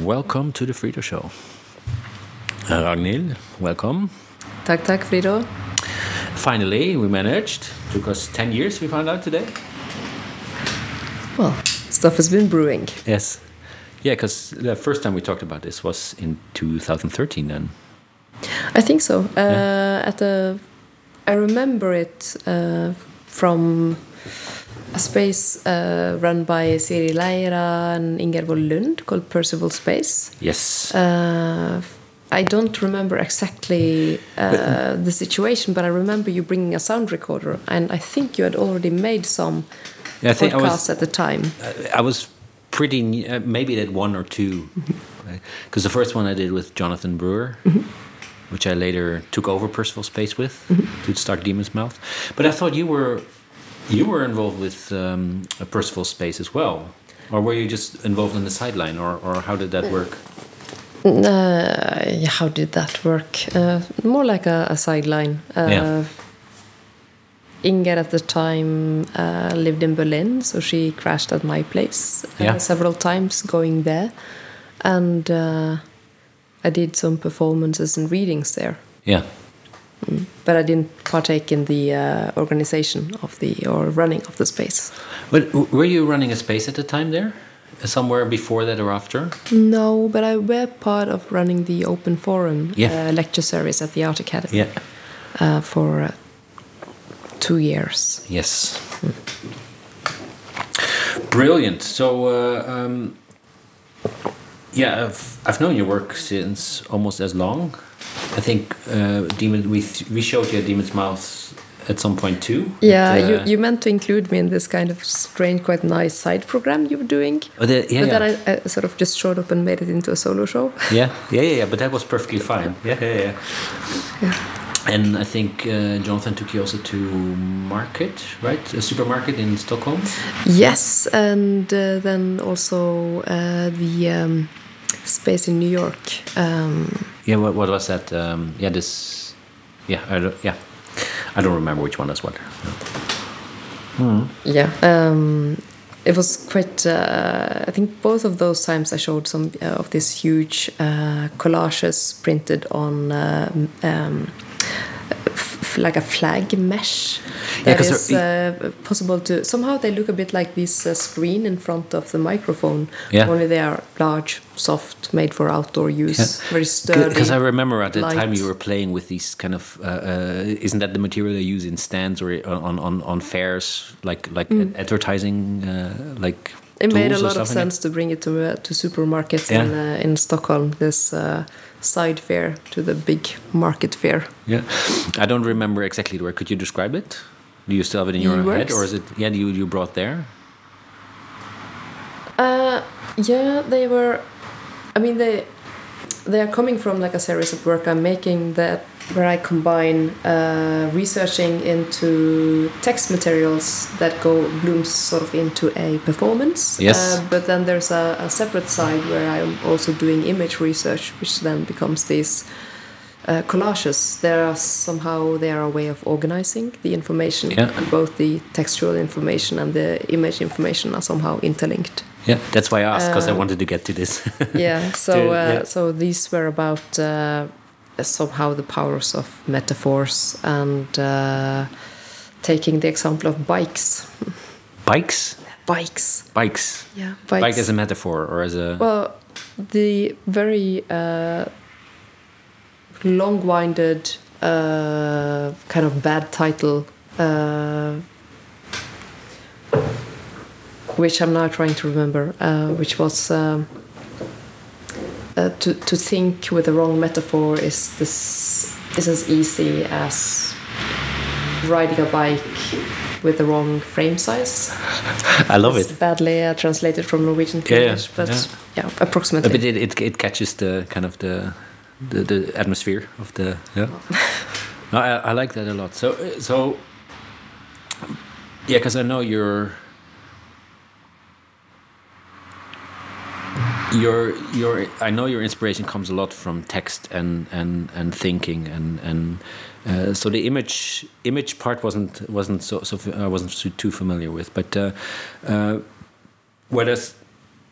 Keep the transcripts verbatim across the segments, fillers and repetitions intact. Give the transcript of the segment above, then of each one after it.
welcome to the Frido Show. Uh, Ragnhild, welcome. Tack, tack, Frido. Finally, we managed. Took us ten years, we found out today. Well, stuff has been brewing. Yes. Yeah, because the first time we talked about this was in two thousand thirteen then. I think so. Uh, yeah. At the, I remember it uh, from a space uh, run by Siri Leira and Ingervoll Lund called Percival Space. Yes. Uh, I don't remember exactly uh, the situation, but I remember you bringing a sound recorder, and I think you had already made some yeah, I think podcasts I was, at the time. I was pretty new, uh, maybe that one or two, because mm-hmm. the first one I did with Jonathan Brewer, mm-hmm. which I later took over Percival Space with mm-hmm. to start Demon's Mouth. But I thought you were you were involved with um, a Percival Space as well, or were you just involved on the sideline, or or how did that work? Uh, how did that work? Uh, more like a, a sideline. Uh, yeah. Inger at the time uh, lived in Berlin, so she crashed at my place uh, yeah. several times going there. And uh, I did some performances and readings there. Yeah. Mm. But I didn't partake in the uh, organization of the, or running of the space. But were you running a space at the time there? Somewhere before that or after? No, but I were part of running the Open Forum yeah. uh, lecture series at the Art Academy yeah. uh, for uh, two years. Yes. Mm. Brilliant. So, uh, um, yeah, I've, I've known your work since almost as long. I think uh, Demon, we, we showed you Demon's Mouth at some point too. Yeah, but, uh, you, you meant to include me in this kind of strange, quite nice side program you were doing. Oh, the, yeah, but yeah. then I, I sort of just showed up and made it into a solo show. Yeah, yeah, yeah, yeah. But that was perfectly fine. Yeah, yeah, yeah. yeah. And I think uh, Jonathan took you also to Market, right? A supermarket in Stockholm. Yes, and uh, then also uh, the um, space in New York. Um, yeah, what, what was that? Um, yeah, this. Yeah, I don't, yeah. I don't remember which one is what. Mm. Yeah, um, it was quite. Uh, I think both of those times I showed some uh, of these huge uh, collages printed on uh, um, f- like a flag mesh. Yeah, that is uh, possible to. Somehow they look a bit like this uh, screen in front of the microphone. Yeah. Only they are large, soft, made for outdoor use, yeah. very sturdy. Because I remember at the light. time you were playing with these kind of. Uh, uh, isn't that the material they use in stands or on on, on fairs, like like mm. advertising, uh, like. It made a lot of sense it? to bring it to uh, to supermarkets yeah. in uh, in Stockholm. This uh, side fair to the big market fair. Yeah, I don't remember exactly where. Could you describe it? Do you still have it in your head, or is it? Yeah, you you brought there. Uh, yeah, they were. I mean, they they are coming from like a series of work I'm making that where I combine uh, researching into text materials that go blooms sort of into a performance. Yes. Uh, but then there's a, a separate side where I'm also doing image research, which then becomes these uh, collages. There are somehow they are a way of organizing the information, yeah. and both the textual information and the image information are somehow interlinked. Yeah, that's why I asked, because uh, I wanted to get to this. yeah. So to, uh, yeah. so these were about. Uh, somehow the powers of metaphors and uh, taking the example of bikes. Bikes? Bikes. Bikes. Yeah, bikes. Bike as a metaphor or as a... Well, the very uh, long-winded uh, kind of bad title uh, which I'm now trying to remember, uh, which was... Um, Uh, to to think with the wrong metaphor is this is as easy as riding a bike with the wrong frame size. I love it's it. Badly uh, translated from Norwegian to yeah, English, but yeah, yeah approximately. But it, it it catches the kind of the the, the atmosphere of the yeah. No, I, I like that a lot. So so yeah, because I know you're. Your your I know your inspiration comes a lot from text and and, and thinking and and uh, so the image image part wasn't wasn't so so I wasn't too familiar with, but uh, uh, whereas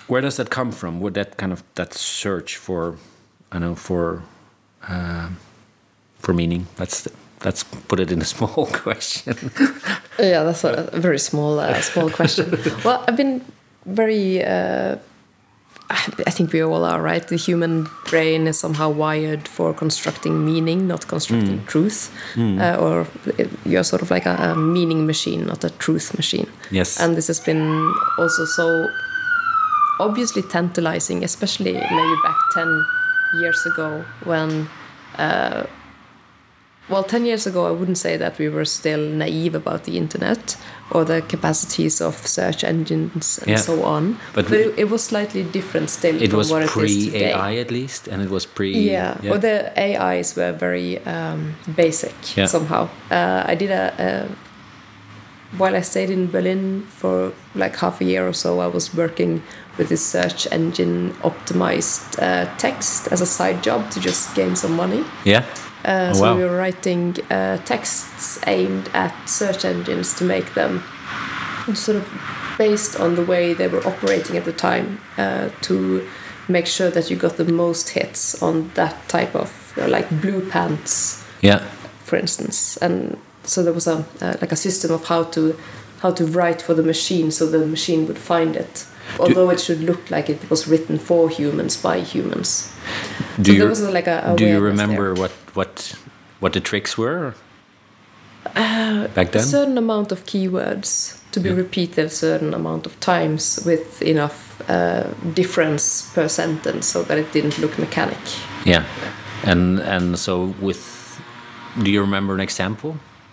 where does that come from? Would that kind of that search for, I know, for uh, for meaning? That's let's put it in a small question. Yeah, that's a, a very small uh, small question. Well, I've been very. Uh, I think we all are, right? The human brain is somehow wired for constructing meaning, not constructing mm. truth. Mm. Uh, or you're sort of like a, a meaning machine, not a truth machine. Yes. And this has been also so obviously tantalizing, especially maybe back ten years ago when... Uh, well, ten years ago, I wouldn't say that we were still naive about the internet or the capacities of search engines and yeah. so on. But, but it, it was slightly different still it from was what pre it is today. A I at least, and it was pre... Yeah, yeah. Well, the A Is were very um, basic yeah. somehow. Uh, I did a, a... While I stayed in Berlin for like half a year or so, I was working with this search engine optimized uh, text as a side job to just gain some money. Yeah. Uh, oh, so wow. we were writing uh, texts aimed at search engines to make them sort of based on the way they were operating at the time uh, to make sure that you got the most hits on that type of uh, like blue pants, yeah, for instance. And so there was a uh, like a system of how to how to write for the machine so the machine would find it, although do, it should look like it was written for humans by humans. Do so you, there was like a, a do you remember there. what what what the tricks were uh, back then? A certain amount of keywords to be yeah. repeated a certain amount of times with enough uh, difference per sentence so that it didn't look mechanic. Yeah, and and so with, do you remember an example?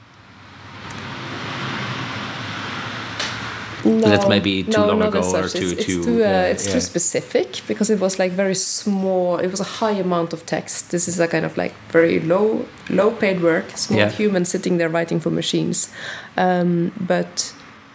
No, that's maybe too no, long not ago as such. or too it's, too. It's, too, uh, uh, it's yeah. too specific because it was like very small. It was a high amount of text. This is a kind of like very low, low paid work. Small yeah. humans sitting there writing for machines, um, but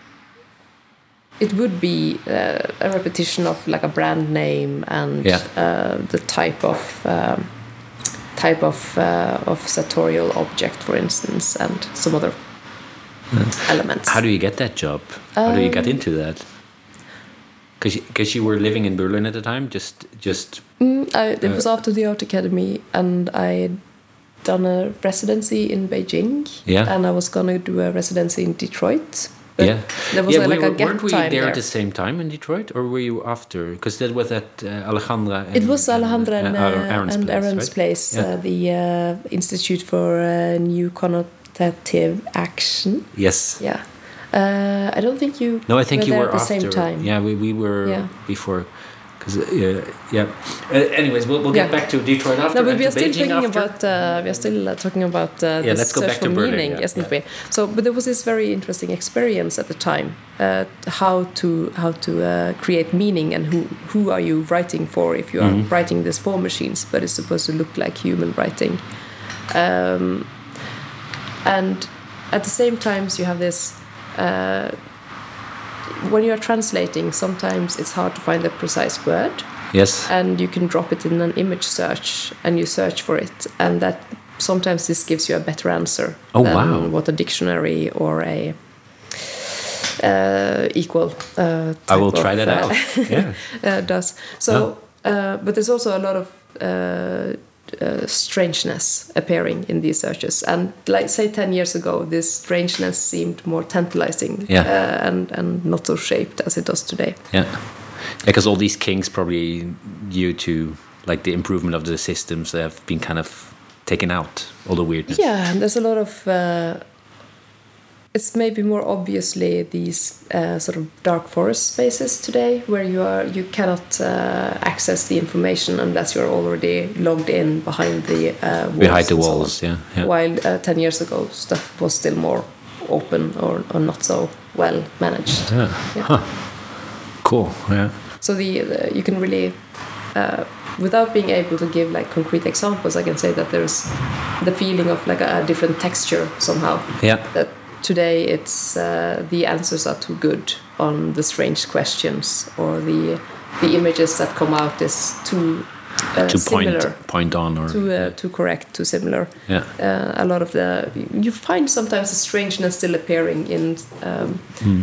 it would be uh, a repetition of like a brand name and yeah. uh, the type of um, type of uh, of sartorial object, for instance, and some other. Mm. elements. How do you get that job? How um, do you get into that? Because you were living in Berlin at the time, just just. Mm, I, it uh, was after the art academy, and I had done a residency in Beijing. Yeah. And I was gonna do a residency in Detroit. But yeah. There was yeah, a, like we were, a gap weren't we time there, there at the same time in Detroit, or were you after? Because that was at uh, Alejandra. And, it was Alejandra and, uh, Aaron's and place, Aaron's right? place, yeah. uh, the uh, Institute for uh, New Connotative Action. Yes. Yeah. Uh, I don't think you. No, I think were you there were at the after. Same time. Yeah, we we were yeah. before. Because uh, yeah. Uh, anyways, we'll we'll get yeah. back to Detroit after. No, but we are still Beijing talking after. about. Uh, we are still uh, talking about. Uh, yeah, the let's go search back for to Berlin, meaning, yeah, isn't yeah. we? So, but there was this very interesting experience at the time. Uh, how to how to uh, create meaning and who who are you writing for if you are mm-hmm. writing this for machines, but it's supposed to look like human writing. Um, and at the same time, you have this. Uh, when you are translating, sometimes it's hard to find the precise word. Yes. And you can drop it in an image search, and you search for it, and that sometimes this gives you a better answer oh, than wow. what a dictionary or a uh, equal. Uh, I will try of, that uh, out. Yeah. uh, does so, oh. uh, but there's also a lot of. Uh, Uh, strangeness appearing in these searches, and like say ten years ago, this strangeness seemed more tantalizing yeah. uh, and and not so shaped as it does today. Yeah, because all these kings probably due to like the improvement of the systems have been kind of taken out all the weirdness. Yeah, and there's a lot of. Uh, It's maybe more obviously these uh, sort of dark forest spaces today, where you are you cannot uh, access the information unless you're already logged in behind the uh, walls. Behind the walls, so yeah, yeah. While uh, ten years ago, stuff was still more open or, or not so well managed. Yeah. yeah. Huh. Cool. Yeah. So the, the you can really. Uh, Without being able to give like concrete examples, I can say that there's the feeling of like a, a different texture somehow. Yeah. That today it's uh, the answers are too good on the strange questions, or the the images that come out is too uh, to similar, point point on or too uh, too correct, too similar. Yeah. Uh, a lot of the you find sometimes the strangeness still appearing in um, mm.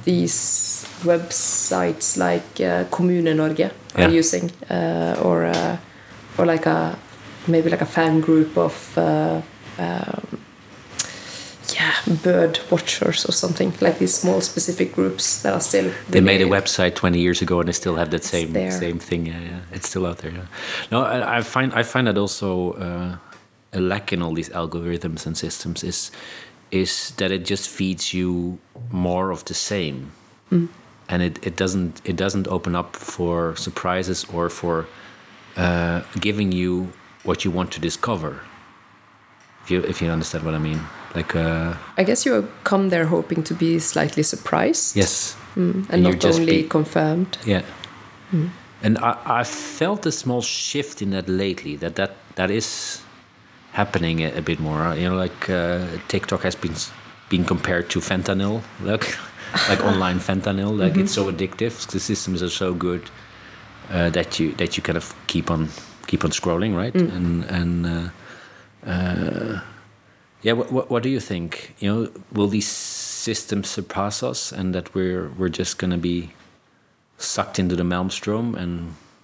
these websites like uh, Kommune Norge are Yeah. using, uh, or uh, or like a maybe like a fan group of uh, um, yeah bird watchers or something, like these small specific groups that are still. They made a really- website twenty years ago, and they still have that same there. same thing. Yeah, yeah, it's still out there. Yeah. No, I, I find I find that also uh, a lack in all these algorithms and systems is is that it just feeds you more of the same, and it, it doesn't it doesn't open up for surprises or for uh, giving you what you want to discover. If you if you understand what I mean, like uh, I guess you come there hoping to be slightly surprised. yes, Mm, and, And you're not just only be- confirmed. yeah. And I, I felt a small shift in that lately. That that that is happening a, a bit more. You know, like uh, TikTok has been s- been compared to fentanyl, like like online fentanyl. Like it's so addictive. The systems are so good uh, that you that you kind of keep on keep on scrolling, right? And and uh, uh, yeah, what, what what do you think? You know, will these systems surpass us, and that we're we're just gonna be sucked into the maelstrom? And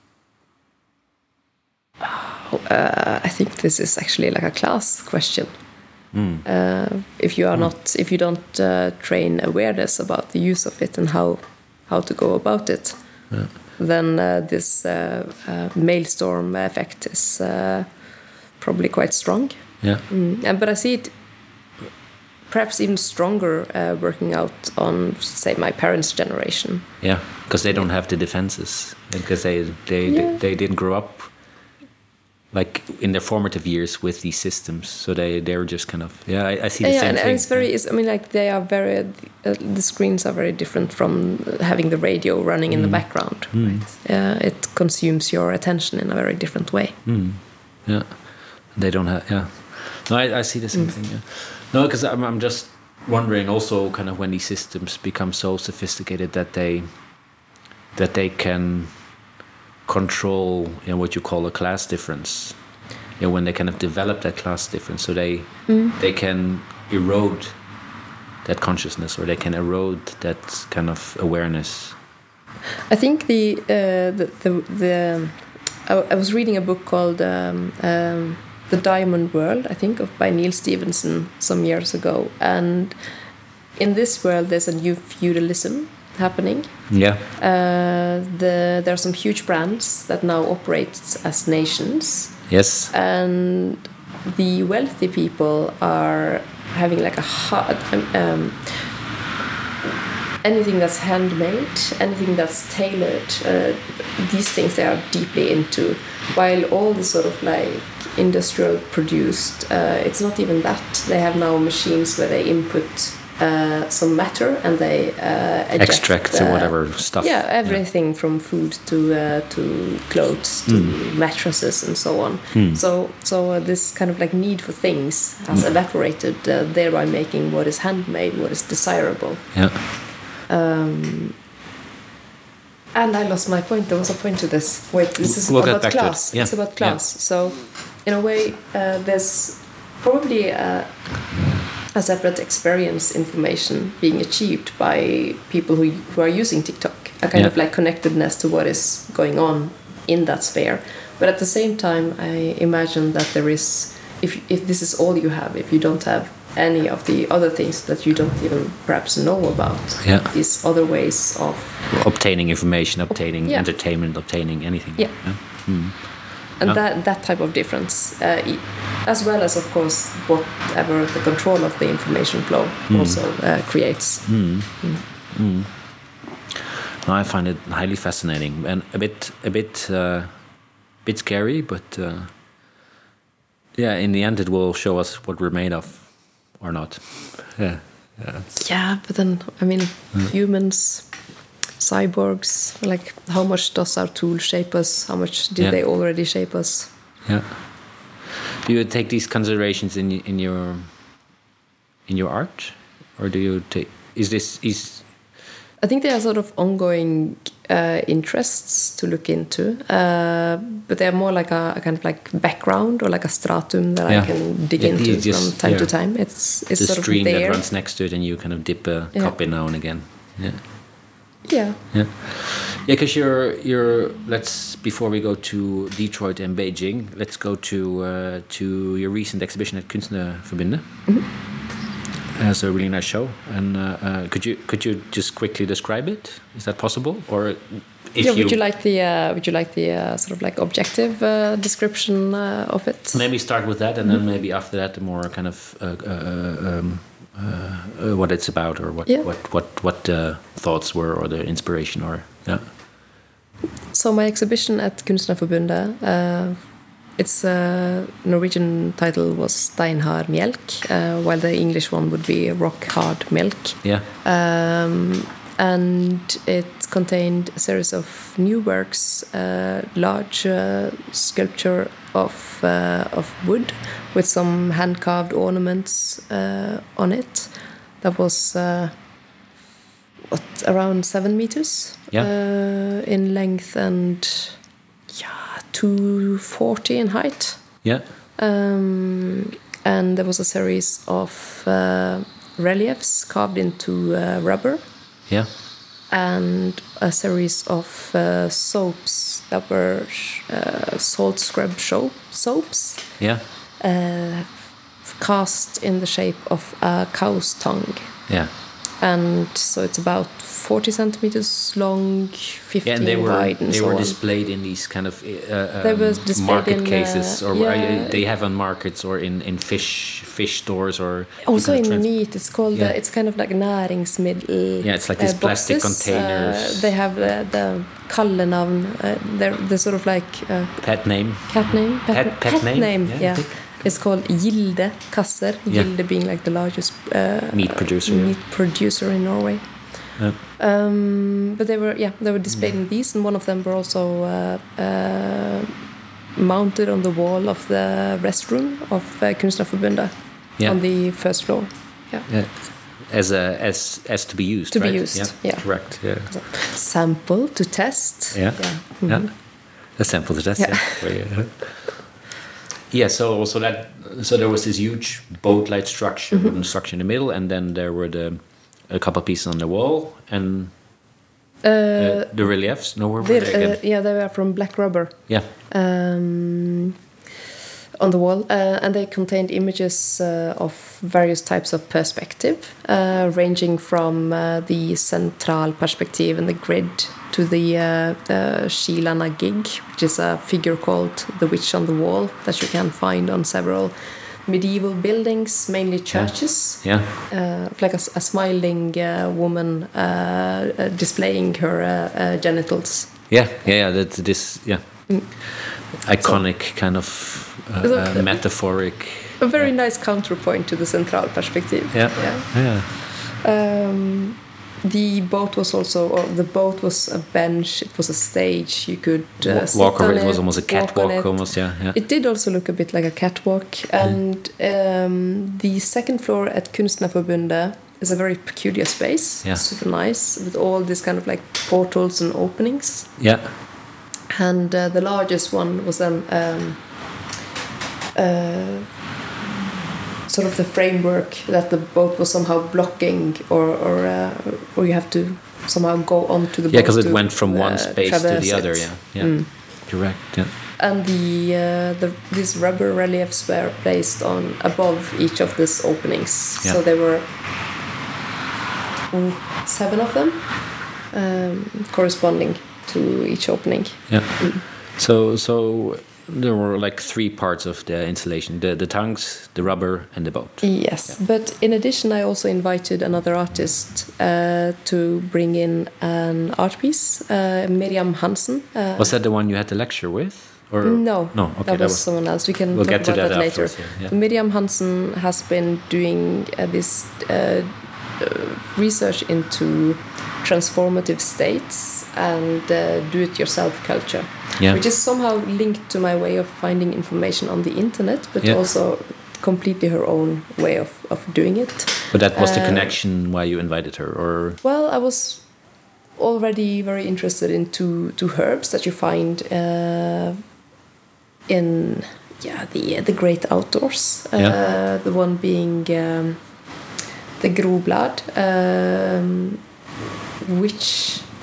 Uh, I think this is actually like a class question. Uh, if you are not, if you don't uh, train awareness about the use of it and how how to go about it, then uh, this uh, uh, maelstrom effect is uh, probably quite strong. yeah, Mm. And but I see it perhaps even stronger uh, working out on, say, my parents' generation. yeah, because they don't have the defenses, because they they, Yeah. they they didn't grow up like in their formative years with these systems, so they they're just kind of yeah. I, I see the Yeah, same and, thing. and it's very. It's, I mean, like they are very. Uh, the screens are very different from having the radio running in the background. Right? Uh, it consumes your attention in a very different way. Yeah, they don't have. Yeah, no, I, I see the same thing. Yeah, no, because I'm I'm just wondering also kind of when these systems become so sophisticated that they that they can control, you know, what you call a class difference. You know, when they kind of develop that class difference, so they they can erode that consciousness, or they can erode that kind of awareness. I think the uh, the the, the I, I was reading a book called um, um, The Diamond World, I think, of by Neil Stevenson some years ago, and in this world there's a new feudalism happening. Yeah, Uh, the, there are some huge brands that now operate as nations, yes, and the wealthy people are having like a hard, um, anything that's handmade, anything that's tailored. Uh, these things they are deeply into, while all the sort of like industrial produced, uh, it's not even that. They have now machines where they input uh, some matter and they uh, eject, extract or uh, whatever stuff. yeah, everything from food to uh, to clothes to mattresses and so on. So so uh, this kind of like need for things has evaporated, uh, thereby making what is handmade, what is desirable. Yeah. And I lost my point. There was a point to this. Wait, this is We'll get about back to it. class. Yeah. It's about class. So, in a way, uh, there's probably a, a separate experience information being achieved by people who who are using TikTok. A kind Yeah. of like connectedness to what is going on in that sphere. But at the same time, I imagine that there is, if if this is all you have, if you don't have any of the other things that you don't even perhaps know about, Yeah. these other ways of Obtaining information, obtaining Yeah. entertainment, obtaining anything. Yeah. and Yeah. that that type of difference, uh, e- as well as of course whatever the control of the information flow also uh, creates. No, I find it highly fascinating and a bit, a bit, uh, bit scary. But uh, yeah, in the end, it will show us what we're made of, or not. Yeah. Yeah. Yeah, but then I mean, humans, cyborgs, like how much does our tool shape us? How much did Yeah. they already shape us? Yeah. Do you take these considerations in in your in your art, or do you take? Is this is? I think there are sort of ongoing uh, interests to look into, uh, but they're more like a, a kind of like background or like a stratum that Yeah. I can dig Yeah, into you just- from time to yeah. time. It's it's The sort stream of there. that runs next to it, and you kind of dip a Yeah. cup in now and again. Yeah. Yeah. Yeah, yeah. Because you're you're. Let's before we go to Detroit and Beijing, let's go to uh, to your recent exhibition at Kunstnerverbundet. Mm-hmm. It's a really nice show, and uh, uh, could you could you just quickly describe it? Is that possible, or if yeah? you Would you like the uh, Would you like the uh, sort of like objective uh, description uh, of it? maybe start with that, and mm-hmm. then maybe after that, the more kind of uh, uh, um, uh, uh, what it's about, or what yeah. what what what the thoughts were, or the inspiration, or yeah. So my exhibition at Kunstnerforbundet, uh, its uh, Norwegian title was Steinhard Mjelk, uh, while the English one would be Rock Hard Milk. Yeah. Um, and it contained a series of new works, uh, large uh, sculpture of uh, of wood with some hand carved ornaments uh, on it. That was. Uh, What, around seven meters yeah. uh, in length and yeah, two forty in height. Yeah. Um, and there was a series of uh, reliefs carved into uh, rubber. Yeah. And a series of uh, soaps that were uh, salt scrub soap, soaps. Yeah. Uh, cast in the shape of a cow's tongue. Yeah. And so it's about forty centimeters long, fifteen yeah, and they were, wide, and they so were on. displayed in these kind of uh, they um, were displayed market in, cases, uh, or yeah. uh, they have on markets or in, in fish fish stores, or also in trans- meat. It's called yeah. uh, it's kind of like näringsmiddel. Yeah, it's like uh, these plastic boxes. containers. Uh, they have the, the kallenavn. Uh, they're they're sort of like uh, pet name. Cat name. Pet, pet, pet, pet name. name. Yeah. yeah. It's called Gilde kasser. Yeah. Gilde being like the largest uh, meat producer. Meat yeah. producer in Norway. Yeah. Um, but they were, yeah, they were displayed in these, and one of them were also uh, uh, mounted on the wall of the restroom of uh, Kunstnerforbundet yeah. on the first floor. Yeah. yeah. As a as as to be used. To right? be used. Yeah. yeah. Correct. Yeah. Sample to test. Yeah. Yeah. Mm-hmm. yeah. A sample to test. Yeah. Yeah. yeah. Yeah, so also that so there was this huge boat-like structure, mm-hmm. wooden structure in the middle, and then there were the a couple of pieces on the wall, and uh, uh, the reliefs. No, where were they again? Uh, yeah, they were from black rubber. Yeah. Um, on the wall, uh, and they contained images uh, of various types of perspective, uh, ranging from uh, the central perspective and the grid to the uh, the Skilana gig, which is a figure called the Witch on the Wall that you can find on several medieval buildings, mainly churches. Yeah. Uh, like a, a smiling uh, woman uh, uh, displaying her uh, uh, genitals. Yeah, yeah, yeah. That this, yeah, mm. iconic so, kind of uh, uh, metaphoric. A very yeah. nice counterpoint to the central perspective. Yeah, yeah. yeah. Um, the boat was also, or the boat was a bench. It was a stage. You could uh, walk, sit walk on over. it. It was almost a catwalk, almost. Yeah, yeah. It did also look a bit like a catwalk. And um, the second floor at Kunstnerforbundet is a very peculiar space. Yeah. Super nice with all these kind of like portals and openings. Yeah. And uh, the largest one was then um, uh, sort of the framework that the boat was somehow blocking, or or uh, or you have to somehow go onto the boat. Yeah, because it to, went from uh, one space to the other. It. Yeah, yeah, mm. correct. Yeah. And the uh, the these rubber reliefs were placed on above each of these openings. Yeah. So there were mm, seven of them, um, corresponding to each opening. Yeah. Mm. So so. There were like three parts of the installation: the the tongues, the rubber, and the boat. Yes, yeah. But in addition, I also invited another artist uh, to bring in an art piece, uh, Miriam Hansen. Uh, was that the one you had the lecture with? Or no, no, okay, that, that was, was someone else. We can we'll talk get to about that, that later. Yeah, yeah. Miriam Hansen has been doing uh, this uh, uh, research into transformative states and uh, do-it-yourself culture, yeah. which is somehow linked to my way of finding information on the internet, but yeah. also completely her own way of, of doing it. But that was uh, the connection why you invited her, or? Well, I was already very interested in two, two herbs that you find uh, in yeah the the great outdoors. Uh, yeah. The one being um, the groblad, um, which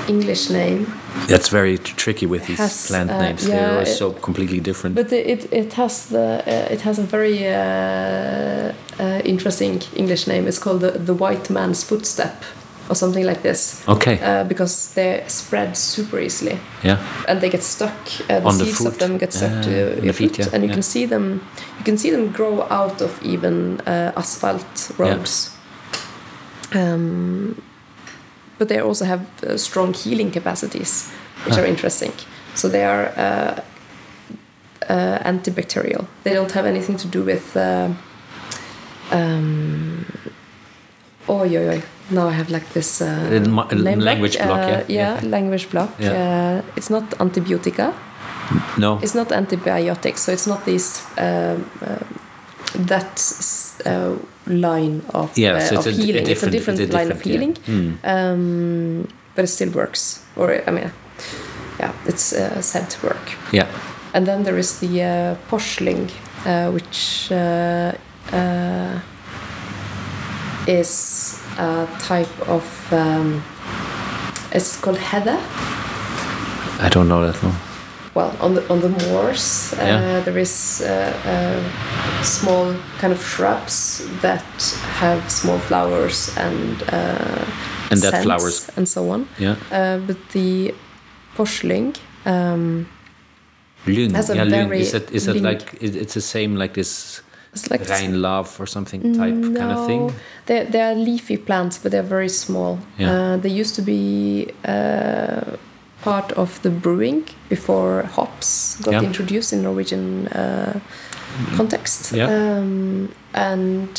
English name. That's very tr- tricky with these Has, plant uh, names. yeah, They're it- so completely different. But it it, it has the uh, it has a very uh, uh, interesting English name. It's called the, the white man's footstep, or something like this. Okay. Uh, because they spread super easily. Yeah. And they get stuck. Uh, the On the seeds of foot. them get stuck Ah, to on your the feet, foot, yeah, and you yeah. can see them. You can see them grow out of even uh, asphalt roads. Um, but they also have uh, strong healing capacities, which Huh. are interesting. So they are uh, uh, antibacterial. They don't have anything to do with. Uh, um, oh, yo, yo. Now I have like this uh, In my- name language block, Uh, yeah. yeah, Yeah. language block. Yeah. Uh, it's not antibiotica. No. It's not antibiotics, so it's not this um, uh, that uh, line of, Yeah, uh, so it's of a d- a healing. It's a different- different it's a line of different, healing, yeah. um, but it still works. Or I mean, yeah, it's uh, said to work. Yeah. And then there is the uh, Porsling, uh, which uh, uh, is a type of. Um, it's called heather. I don't know that one. Well, on the on the moors, uh, Yeah. there is uh, uh, small kind of shrubs that have small flowers and uh, And that scents flowers- and so on. Yeah. Uh, but the Porsling, um, Lyng. Has a Yeah, lyng. very Is that is that lyng- like it, it's the same like this it's like Rhine love or something type kind of thing? They they are leafy plants, but they're very small. Yeah. Uh, they used to be uh, part of the brewing before hops got Yeah. introduced in Norwegian uh, context. Yeah. Um, and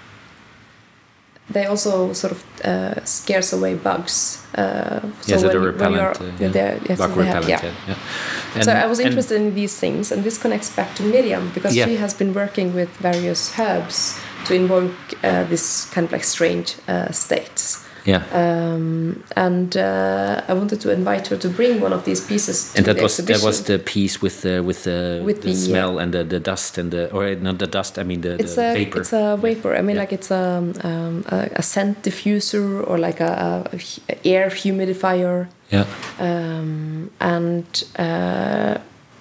they also sort of uh, scares away bugs. Uh, so Yeah, so they're when, when you are, repellent. uh, yeah. they're- yes, Bug they have- repellent, yeah. yeah. yeah. And- So I was and- interested in these things, and this connects back to Miriam because Yeah. she has been working with various herbs to invoke uh, this kind of like strange uh, states. Yeah. Um, and uh, I wanted to invite her to bring one of these pieces to And that the was that exhibition. was the piece with the with the, With the, the, smell and the, the dust and the or not the dust I mean the, It's the a vapor. it's a vapor. I mean, Yeah. like it's a, um, a a scent diffuser or like a, a hu- air humidifier. Yeah. Um, and uh,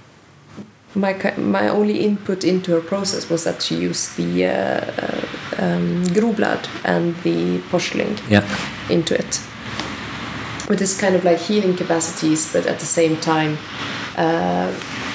my ki- my only input into her process was that she used the uh, um, groblad and the Porsling Yeah. into it, with this kind of like healing capacities, but at the same time, uh,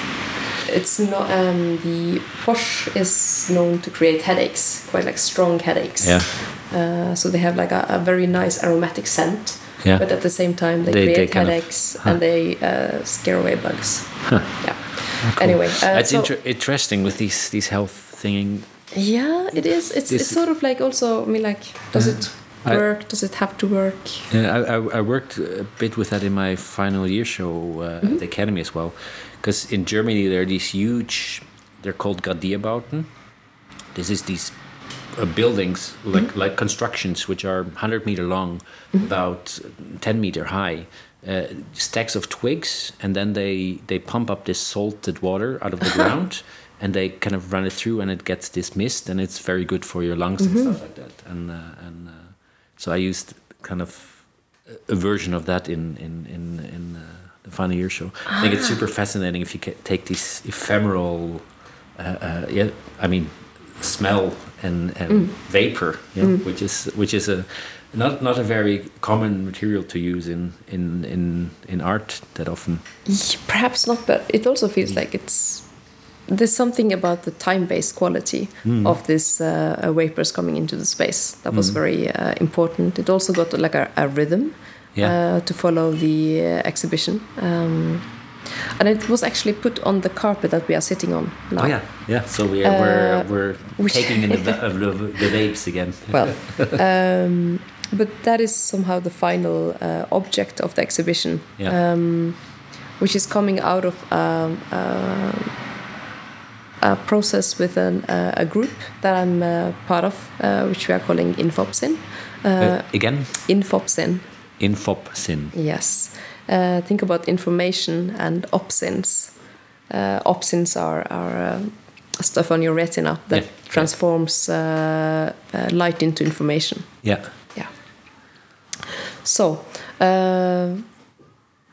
it's not. Um, the Porsche is known to create headaches, quite like strong headaches. Yeah. Uh, so they have like a, a very nice aromatic scent. Yeah. But at the same time, they, They- they create kind of- headaches huh. and they uh, scare away bugs. Huh. Yeah. Anyway, uh, It's so, inter- interesting with these these health thing. yeah, it is. It's This- it's sort of like also. I mean, like, does it I- work? does it have to work? Yeah, I, I, I worked a bit with that in my final year show uh, Mm-hmm. at the academy as well, because in Germany there are these huge. They're called Gadierbauten. This is these uh, buildings like Mm-hmm. like constructions which are one hundred meter long, about ten meter high. Uh, stacks of twigs, and then they they pump up this salted water out of the ground, and they kind of run it through, and it gets this mist, and it's very good for your lungs and stuff like that. And uh, and uh, so I used kind of a version of that in in in, in uh, the final year show. I think it's super fascinating if you ca- take these ephemeral, uh, uh, yeah, I mean, smell and, and vapor, you know, which is which is a not not a very common material to use in in in, in art that often. Yeah, perhaps not, but it also feels like it's. There's something about the time-based quality of this uh, vapors coming into the space that was very uh, important. It also got like a, a rhythm Yeah. uh, to follow the uh, exhibition, um, and it was actually put on the carpet that we are sitting on now. Oh yeah, yeah. So we are, we're Uh, we're which- taking in the, va- of the the vapes again. Well, um, but that is somehow the final uh, object of the exhibition, Yeah. um, which is coming out of um, uh, a process with an, uh, a group that I'm uh, part of, uh, which we are calling Infopsin. Uh, Uh, again, Infopsin, Infopsin. yes. Uh, think about information and opsins. Uh, opsins are, are um, stuff on your retina that Yeah. transforms uh, uh, light into information. Yeah. Yeah. So, uh,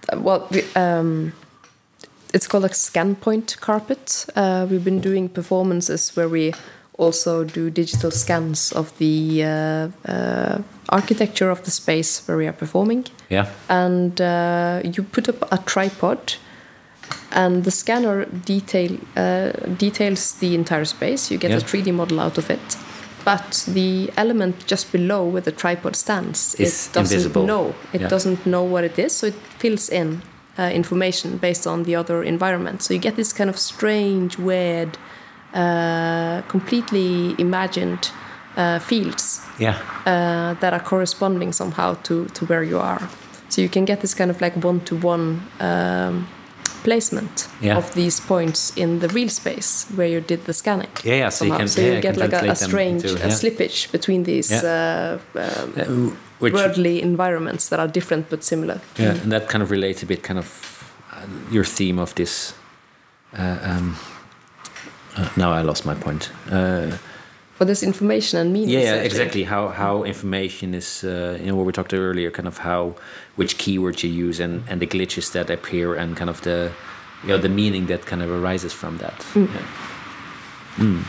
well, we, um, it's called a scan point carpet. Uh, we've been doing performances where we also do digital scans of the uh, uh, architecture of the space where we are performing. Yeah. And uh, you put up a tripod, and the scanner detail uh, details the entire space. You get yeah. a three D model out of it. But the element just below where the tripod stands, it's it doesn't invisible. know. It yeah. doesn't know what it is, so it fills in uh, information based on the other environment. So you get this kind of strange, weird, uh, completely imagined uh, fields yeah. uh, that are corresponding somehow to, to where you are. So you can get this kind of like one-to-one um, placement yeah. of these points in the real space where you did the scanning. Yeah, yeah. So you can, so yeah, you get can like a, a strange into, yeah. a slippage between these yeah. uh, um, uh, which, worldly environments that are different but similar. Yeah, mm. and that kind of relates a bit, kind of uh, your theme of this. Uh, um, uh, now I lost my point. Uh, But there's information and meaning. Yeah, yeah, exactly. How how information is, uh, you know, what we talked earlier, kind of how which keywords you use and, and the glitches that appear and kind of the, you know, the meaning that kind of arises from that. Mm. Yeah. Mm.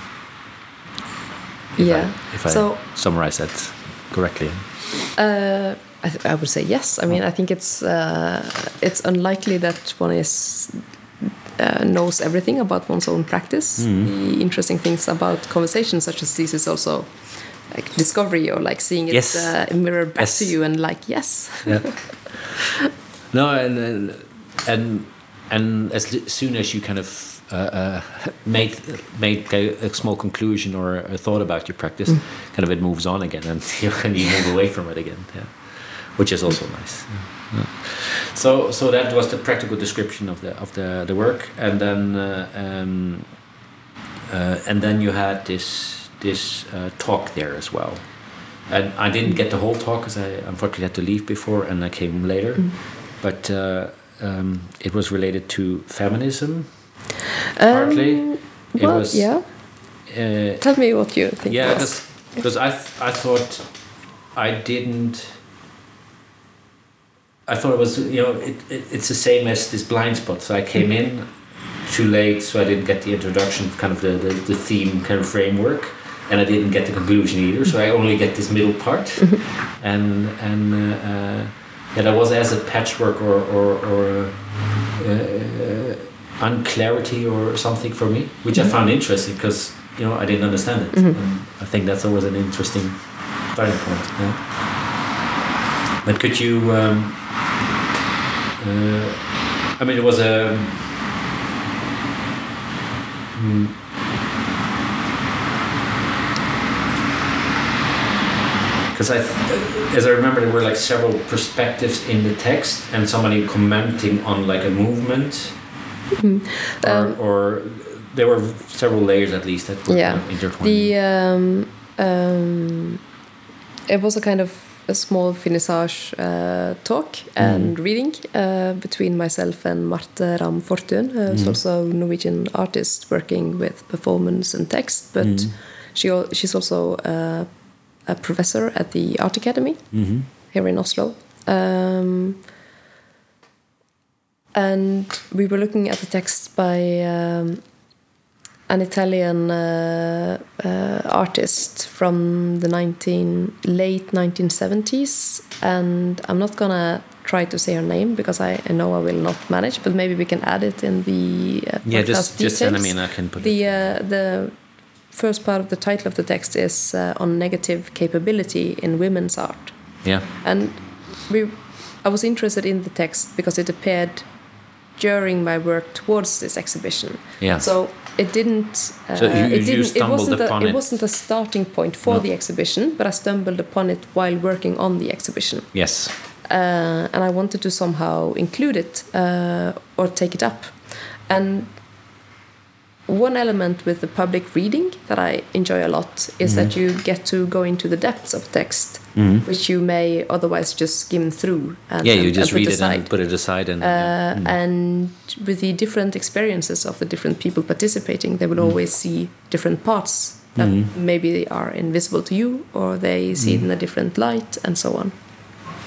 If yeah. I, if I so, summarize that correctly. Uh, I, th- I would say yes. I mean, I think it's uh, it's unlikely that one is. Uh, knows everything about one's own practice. Mm. The interesting things about conversations such as these is also like discovery, or like seeing it yes. uh, mirrored back yes. to you and like yes. Yeah. No, and and and, and as soon as you kind of uh, uh, make make a, a small conclusion or a thought about your practice, mm. kind of it moves on again, and you can you move away from it again. Yeah. Which is also nice. Yeah. So, so that was the practical description of the of the, the work, and then uh, um, uh, and then you had this this uh, talk there as well. And I didn't get the whole talk because I unfortunately had to leave before, and I came later. Mm. But uh, um, it was related to feminism, um, partly. It well, was. Yeah. Uh, Tell me what you think. Yeah, because I th- I thought I didn't. I thought it was, you know, it, it, it's the same as this blind spot. So I came in too late, so I didn't get the introduction, kind of the, the, the theme kind of framework, and I didn't get the conclusion either. So I only get this middle part, and and uh, uh, yeah, that was as a patchwork or or, or uh, unclarity or something for me, which I found interesting because, you know, I didn't understand it. Mm-hmm. And I think that's always an interesting starting point. Yeah. But could you? Um, Uh, I mean, it was a. Because I, th- as I remember, there were like several perspectives in the text, and somebody commenting on like a movement, mm-hmm. or, um, or there were several layers at least that were yeah. kind of intertwined. The um, um, it was a kind of. A small finissage uh, talk and mm. reading uh, between myself and Marte Ram Fortun, uh, who's mm. also a Norwegian artist working with performance and text, but mm. she she's also uh, a professor at the Art Academy mm-hmm. here in Oslo. Um, and we were looking at the text by um, an Italian uh, uh, artist from the nineteen late nineteen seventies, and I'm not gonna try to say her name because I, I know I will not manage, but maybe we can add it in the uh, yeah, just details. just send them in. I can put the it. Uh, the first part of the title of the text is uh, on negative capability in women's art. Yeah, and we I was interested in the text because it appeared during my work towards this exhibition. Yeah. So it didn't. Uh, so you, it didn't. You it wasn't. upon A, it. it wasn't a starting point for no. the exhibition, but I stumbled upon it while working on the exhibition. Yes. Uh, and I wanted to somehow include it uh, or take it up. And one element with the public reading that I enjoy a lot is mm-hmm. that you get to go into the depths of text, mm-hmm. which you may otherwise just skim through. And, yeah, you and, just and read it aside. and put it aside. And, uh, yeah. mm-hmm. and with the different experiences of the different people participating, they will mm-hmm. always see different parts that mm-hmm. maybe are invisible to you, or they see mm-hmm. it in a different light, and so on.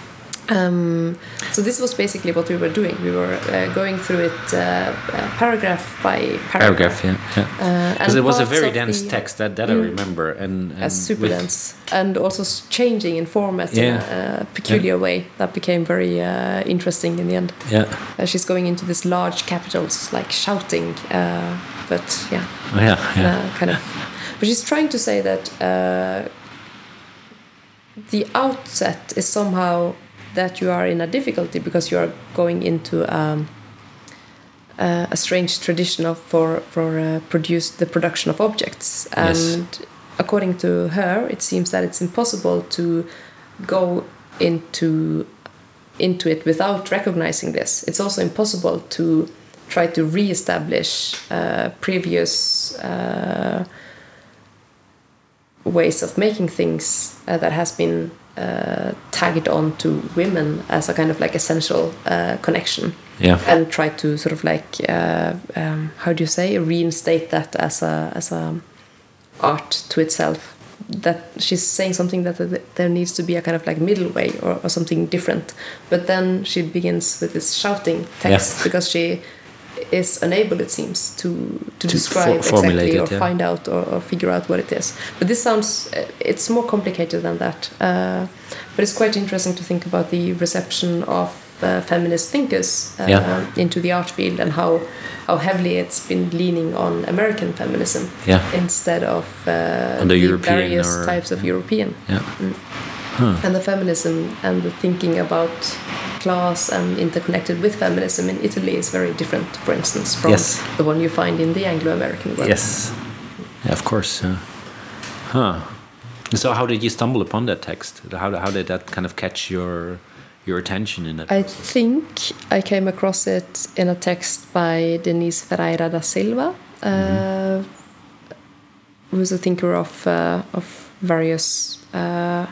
Um, so this was basically what we were doing. We were uh, going through it uh, uh, paragraph by paragraph. Paragraph, yeah, Uh, because it was a parts very of dense the- text that that I remember, and, and as super with- dense, and also s- changing in format Yeah. in a, a peculiar way that became very uh, interesting in the end. Yeah, Uh, she's going into these large capitals, like shouting, uh, but yeah, oh, yeah, yeah, uh, kind of. But she's trying to say that uh, the outset is somehow that you are in a difficulty because you are going into um, uh, a strange tradition of for for uh, produce the production of objects, and Yes. according to her, it seems that it's impossible to go into into it without recognizing this. It's also impossible to try to re-establish uh, previous uh, ways of making things uh, that has been uh, tagged on to women as a kind of like essential uh, connection, yeah, and try to sort of like uh, um, how do you say, reinstate that as a as a art to itself. That she's saying something that th- there needs to be a kind of like middle way, or, or something different. But then she begins with this shouting text, Yeah. because she is unable, it seems, to to, To describe for- formulate exactly it, or yeah. find out or, or figure out what it is. But this sounds uh, it's more complicated than that. Uh, but it's quite interesting to think about the reception of uh, feminist thinkers uh, Yeah. into the art field, and how how heavily it's been leaning on American feminism yeah, instead of uh, On the the European various or- types of European. yeah. And the feminism and the thinking about class and interconnected with feminism in Italy is very different, for instance, from Yes. the one you find in the Anglo-American world. Yes, yeah, of course. Yeah. Huh. So, how did you stumble upon that text? How how did that kind of catch your your attention in that? I think I came across it in a text by Denise Ferreira da Silva, uh, Mm-hmm. who's a thinker of uh, of various uh,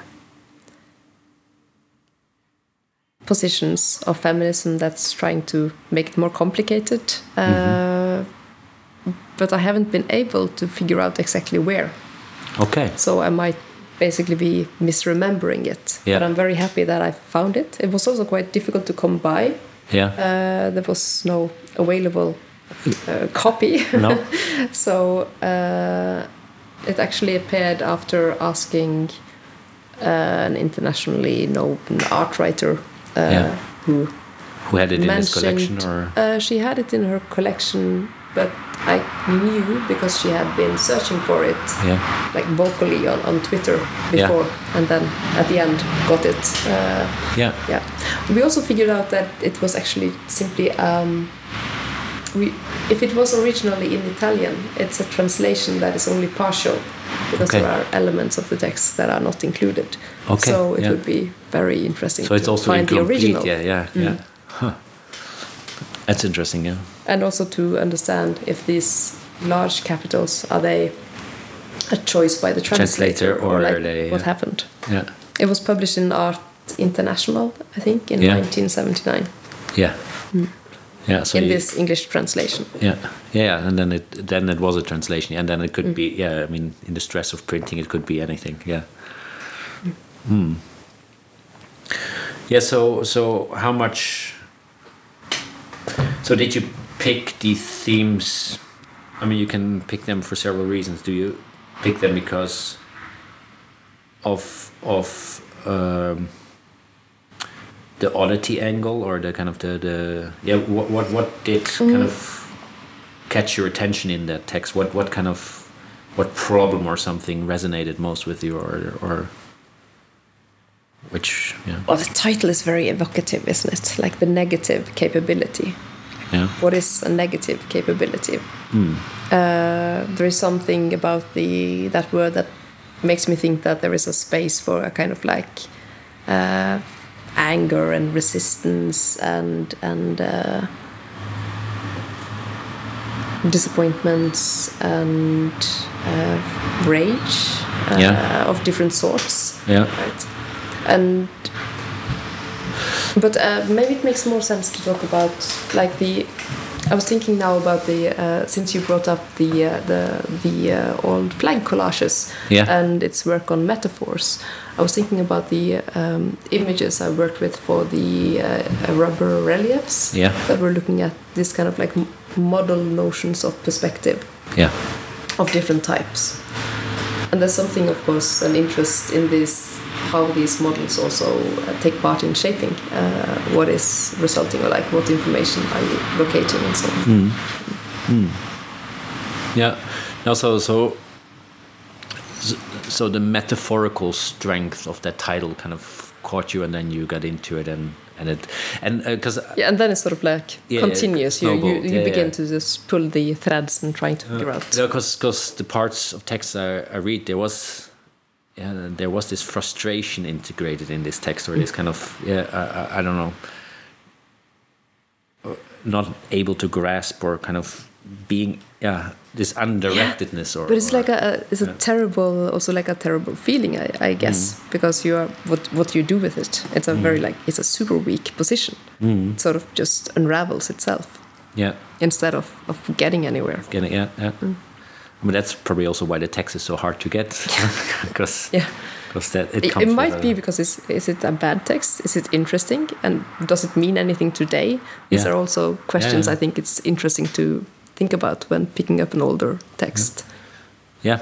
positions of feminism that's trying to make it more complicated. Uh, Mm-hmm. But I haven't been able to figure out exactly where. Okay. So I might basically be misremembering it. Yeah. But I'm very happy that I found it. It was also quite difficult to come by. Yeah. Uh, there was no available uh, copy. No. So uh, it actually appeared after asking uh, an internationally known art writer uh, Yeah. who Who had it in his mentioned- collection, or uh, she had it in her collection, but I knew because she had been searching for it yeah, like vocally on, on Twitter before, and then at the end got it. Uh, yeah, yeah. We also figured out that it was actually simply um, we if it was originally in Italian, it's a translation that is only partial, because Okay. there are elements of the text that are not included. Okay, So it yeah. would be very interesting So it's to also find the incomplete. original. Yeah, yeah, yeah. Huh. That's interesting. Yeah. And also to understand if these large capitals, are they a choice by the translator, Translator, or like are they, what yeah. happened. Yeah. It was published in Art International, I think, in Yeah. nineteen seventy-nine, Yeah. Yeah. So in you- this English translation. Yeah, yeah, and then it then it was a translation, and then it could Mm. be, yeah. I mean, in the stress of printing, it could be anything. Yeah. Hmm. Yeah. So so how much? So did you pick these themes? I mean, you can pick them for several reasons. Do you pick them because of of um, the oddity angle, or the kind of the, the yeah what what what did kind of catch your attention in that text? What what kind of what problem or something resonated most with you, or or which yeah Well, the title is very evocative, isn't it? Like the negative capability. yeah What is a negative capability? Hmm. Uh, there is something about the that word that makes me think that there is a space for a kind of like uh, anger and resistance and and uh, disappointments and uh, rage uh, Yeah. of different sorts. yeah Right. And but uh, maybe it makes more sense to talk about like the I was thinking now about the uh, since you brought up the uh, the the uh, old flag collages Yeah. and its work on metaphors. I was thinking about the um, images I worked with for the uh, rubber reliefs Yeah. that were looking at this kind of like m- model notions of perspective Yeah. of different types. And there's something, of course, an interest in this, how these models also uh, take part in shaping uh, what is resulting, or like what information are you locating and so on. Mm. Mm. Yeah. No, so so so the metaphorical strength of that title kind of caught you, and then you got into it, and and it and because uh, Yeah, and then it's sort of like Yeah, continuous. You you, snowballed. you Yeah, begin yeah. to just pull the threads and trying to figure out. because because the parts of text I, I read, there was yeah, there was this frustration integrated in this text, or this kind of yeah I, I, I don't know, uh, not able to grasp, or kind of being yeah this undirectedness, or But it's or- like a, a it's a yeah. terrible, also like a terrible feeling, I, I guess, because you are what what you do with it. It's a very like it's a super weak position. Mm. It sort of just unravels itself yeah instead of, of getting anywhere. getting yeah yeah. I mean, that's probably also why the text is so hard to get, because Yeah. because that it It, comes it with might a- be because it's, is it a bad text? Is it interesting? And does it mean anything today? These Yeah. are also questions Yeah. I think it's interesting to think about when picking up an older text. Yeah.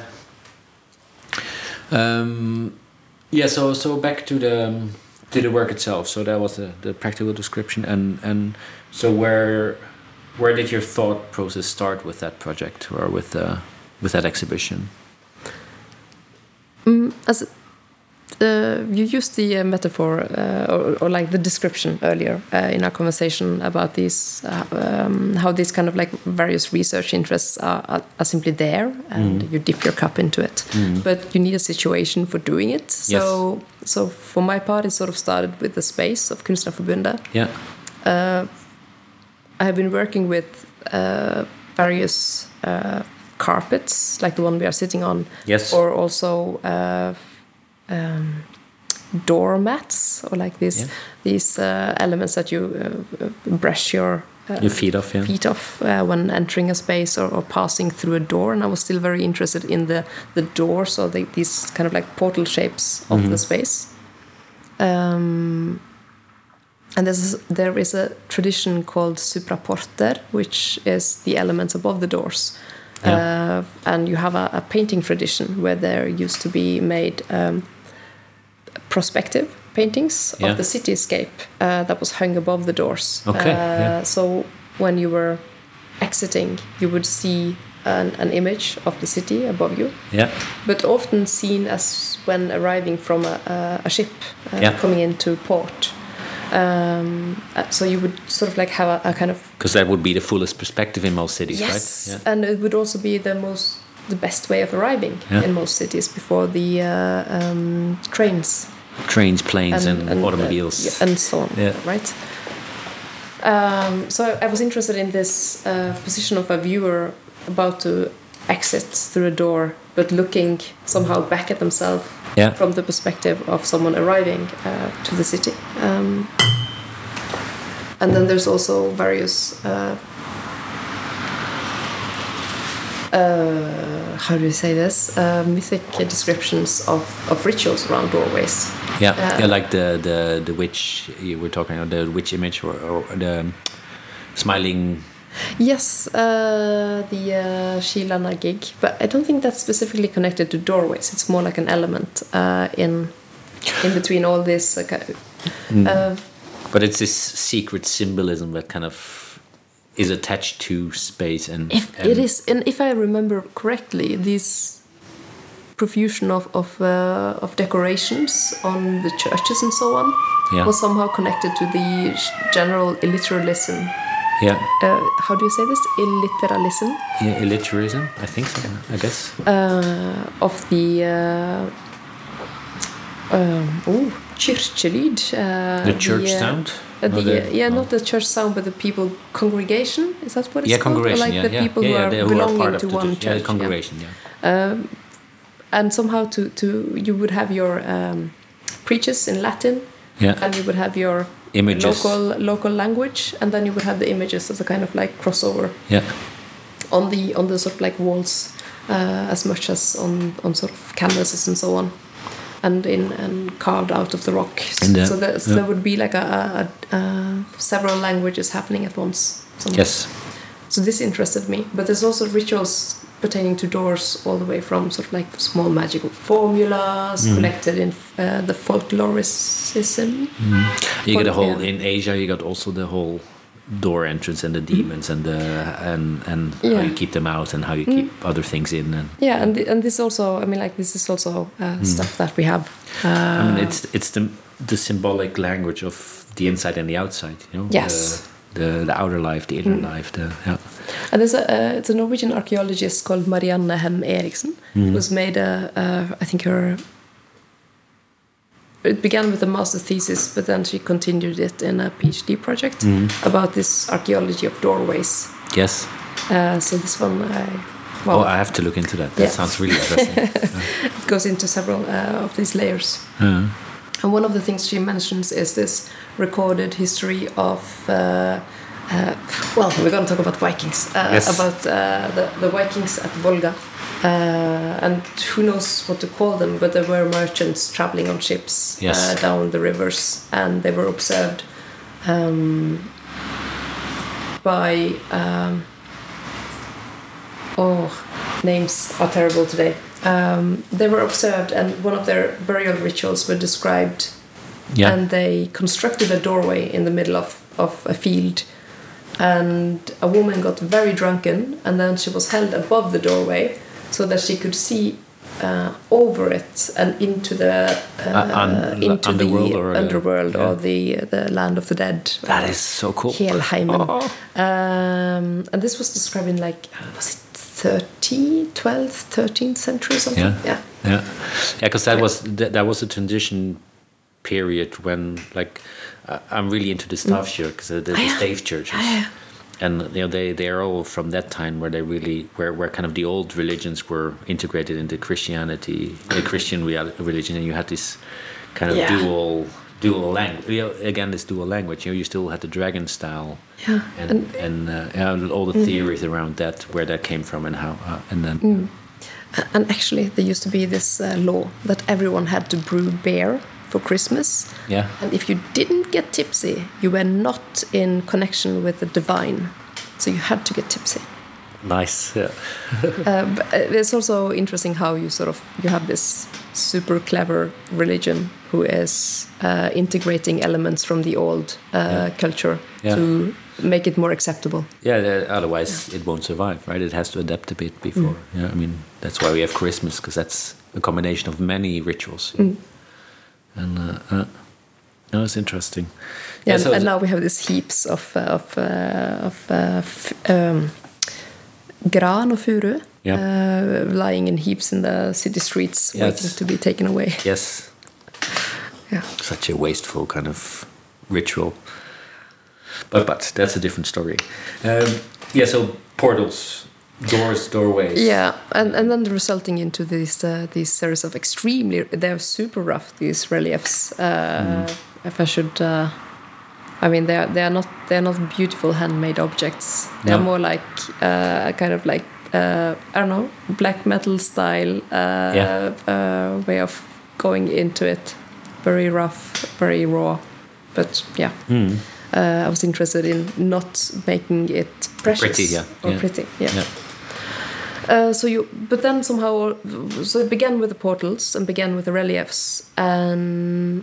Um, yeah. So so back to the um, to the work itself. So that was the, the practical description, and and so where where did your thought process start with that project, or with uh, with that exhibition? Mm, as uh, you used the uh, metaphor uh, or, or like the description earlier uh, in our conversation about these, uh, um, how these kind of like various research interests are, are, are simply there, and you dip your cup into it, but you need a situation for doing it. So, so for my part, it sort of started with the space of Kunstnerforbundet. Yeah. I have been working with uh, various uh, carpets, like the one we are sitting on, Yes. or also uh, um, doormats, or like these Yeah. these uh, elements that you uh, uh, brush your uh, Your feet off. Yeah. feet off uh, when entering a space, or, or passing through a door. And I was still very interested in the the doors, or the, these kind of like portal shapes of the space. Um, And there's, there is a tradition called supraporter, which is the elements above the doors. Yeah. Uh, and you have a, a painting tradition where there used to be made um, prospective paintings Yeah. of the cityscape uh, that was hung above the doors. Okay, Uh, yeah. So when you were exiting, you would see an, an image of the city above you, Yeah. but often seen as when arriving from a, a, a ship uh, Yeah. coming into port. Um, uh, so you would sort of like have a, a kind of Because that would be the fullest perspective in most cities, yes, right? Yeah. and it would also be the most the best way of arriving Yeah. in most cities before the uh, um, trains Trains, planes, and, uh, automobiles. yeah, and so on, Yeah. right? Um, so I was interested in this uh, position of a viewer about to exit through a door, but looking somehow back at themselves Yeah. from the perspective of someone arriving uh, to the city. Um, and then there's also various uh, uh, how do you say this? Uh, mythic descriptions of, of rituals around doorways. Yeah, Uh, yeah, like the, the the witch you were talking about, the witch image, or, or the smiling. Yes, uh, the uh, Shilana gig, but I don't think that's specifically connected to doorways. It's more like an element uh, in in between all this. Uh, kind of- uh, But it's this secret symbolism that kind of is attached to space, and, if and it is, and if I remember correctly, this profusion of of, uh, of decorations on the churches and so on Yeah. was somehow connected to the general illiteralism. yeah, Uh, how do you say this? Illiteralism yeah, illiteratism. I think so. I guess. uh, of the uh, um, oh, kyrkjelyd. Uh, The church uh, sound. Uh, the, Or the- uh, yeah, oh. not the church sound, but the people congregation. Is that what it's Yeah, called? Or congregation. like yeah, the yeah, people yeah, who yeah, are they- who belonging part of to the one church. church. Yeah, the congregation. Yeah. Um, and somehow to, to you would have your um, preachers in Latin, Yeah. and you would have your images, local local language, and then you would have the images as a kind of like crossover. Yeah. On the on the sort of like walls, uh, as much as on on sort of canvases and so on, and in and carved out of the rock. And, uh, so there, so yeah. there would be like a, a, a, a several languages happening at once. Somewhere. Yes. So this interested me, but there's also rituals pertaining to doors all the way from sort of like small magical formulas Mm. collected in uh, the folkloricism. Mm. You Fol- get a whole yeah. in Asia. You got also the whole door entrance and the demons and the and and how Yeah. you keep them out and how you keep other things in. And Yeah, and th- and this also, I mean, like this is also uh, stuff that we have. Uh, I mean, it's it's the the symbolic language of the inside and the outside. You know. Yes. The the, the outer life, the inner life. The yeah. And there's a uh, it's a Norwegian archaeologist called Marianne Hem Eriksen who's made a uh, I think her it began with a master's thesis, but then she continued it in a PhD project about this archaeology of doorways. Yes. Uh, so this one, I, well, Oh, I have to look into that. That Yeah. sounds really interesting. it goes into several uh, of these layers. Uh, And one of the things she mentions is this recorded history of, uh, uh, well, we're going to talk about Vikings, uh, Yes. about uh, the, the Vikings at Volga. Uh, and who knows what to call them, but there were merchants traveling on ships Yes. uh, down the rivers, and they were observed um, by, um, oh, names are terrible today. Um, they were observed, and one of their burial rituals were described, yeah. and they constructed a doorway in the middle of, of a field, and a woman got very drunken, and then she was held above the doorway so that she could see uh, over it and into the uh, Uh, un- into underworld the or, uh, underworld yeah. or the the land of the dead. That is so cool. Helheimen. Oh. Um, and this was described in like, uh, was it thirteenth, twelfth, thirteenth century or something? Yeah. Yeah. Yeah, yeah, because that was that, that was a transition period when, like, uh, I'm really into the staff church, because the, the Ah, yeah. stave churches, Ah, yeah. and you know they they are all from that time where they really where where kind of the old religions were integrated into Christianity, the Christian real, religion, and you had this kind of Yeah. dual dual language. You know, again, this dual language. You know, you still had the dragon style, Yeah. and And- and, uh, yeah, all the theories around that, where that came from, and how, uh, and then. Uh, And actually, there used to be this uh, law that everyone had to brew beer for Christmas. Yeah. And if you didn't get tipsy, you were not in connection with the divine. So you had to get tipsy. Nice. Yeah. Uh, but uh, it's also interesting how you sort of you have this super clever religion who is uh, integrating elements from the old uh, Yeah. culture Yeah. to make it more acceptable. Yeah, uh, otherwise it won't survive, right? It has to adapt a bit before. Yeah, I mean that's why we have Christmas, because that's a combination of many rituals. And uh, uh, no, it's interesting. Yeah, so and now we have these heaps of uh, of uh, of uh, f- um, gran och furu Yeah. uh, lying in heaps in the city streets, Yeah, waiting it's- to be taken away. yes, Yeah. such a wasteful kind of ritual. But but that's a different story. Um, yeah, so portals, doors, doorways. Yeah, and and then resulting into these uh, these series of extremely they're super rough, these reliefs. Uh, If I should, uh, I mean they are they are not they are not beautiful handmade objects. They are No. more like uh, kind of like uh, I don't know, black metal style uh, Yeah. uh, way of going into it. Very rough, very raw, but yeah. Mm. Uh, I was interested in not making it precious Pretty, yeah, or yeah. pretty, yeah. Yeah. Uh, so you, but then somehow, so it began with the portals and began with the reliefs, and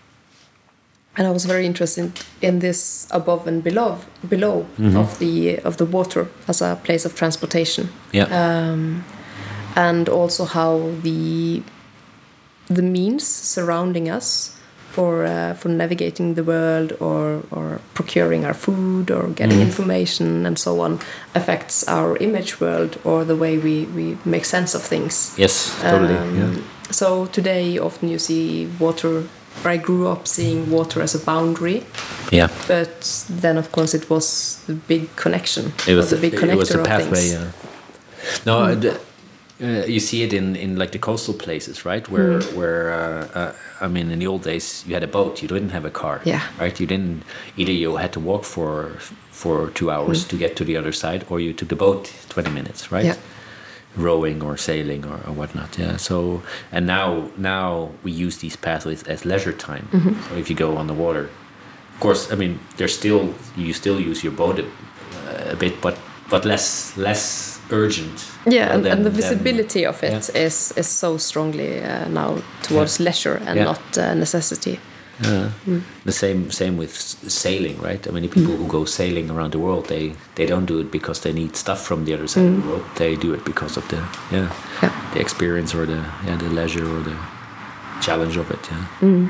and I was very interested in this above and below, below of the of the water as a place of transportation, Yeah. um, and also how the the means surrounding us for uh, for navigating the world or or procuring our food or getting information and so on affects our image world or the way we, we make sense of things. Yes, totally. Um, yeah. So today often you see water, I grew up seeing water as a boundary, Yeah. but then of course it was the big connection, It was or the the, big it connector was the of pathway. things. Yeah. No, the, Uh, you see it in, in like the coastal places, right? Where where uh, uh, I mean, in the old days, you had a boat. You didn't have a car, Yeah. right? You didn't either. You had to walk for for two hours to get to the other side, or you took the boat twenty minutes, right? Yeah. Rowing or sailing or, or whatnot. Yeah. So and now now we use these pathways as leisure time. So if you go on the water, of course, I mean, there's still you still use your boat a, a bit, but but less less urgent. Yeah, and, than- and the than- visibility of it yeah. is is so strongly uh, now towards leisure and Yeah. not uh, necessity. Uh, The same same with s- sailing, right? I mean, the people who go sailing around the world, they they don't do it because they need stuff from the other side of the world. They do it because of the yeah, Yeah. the experience or the yeah the leisure or the challenge of it. Yeah.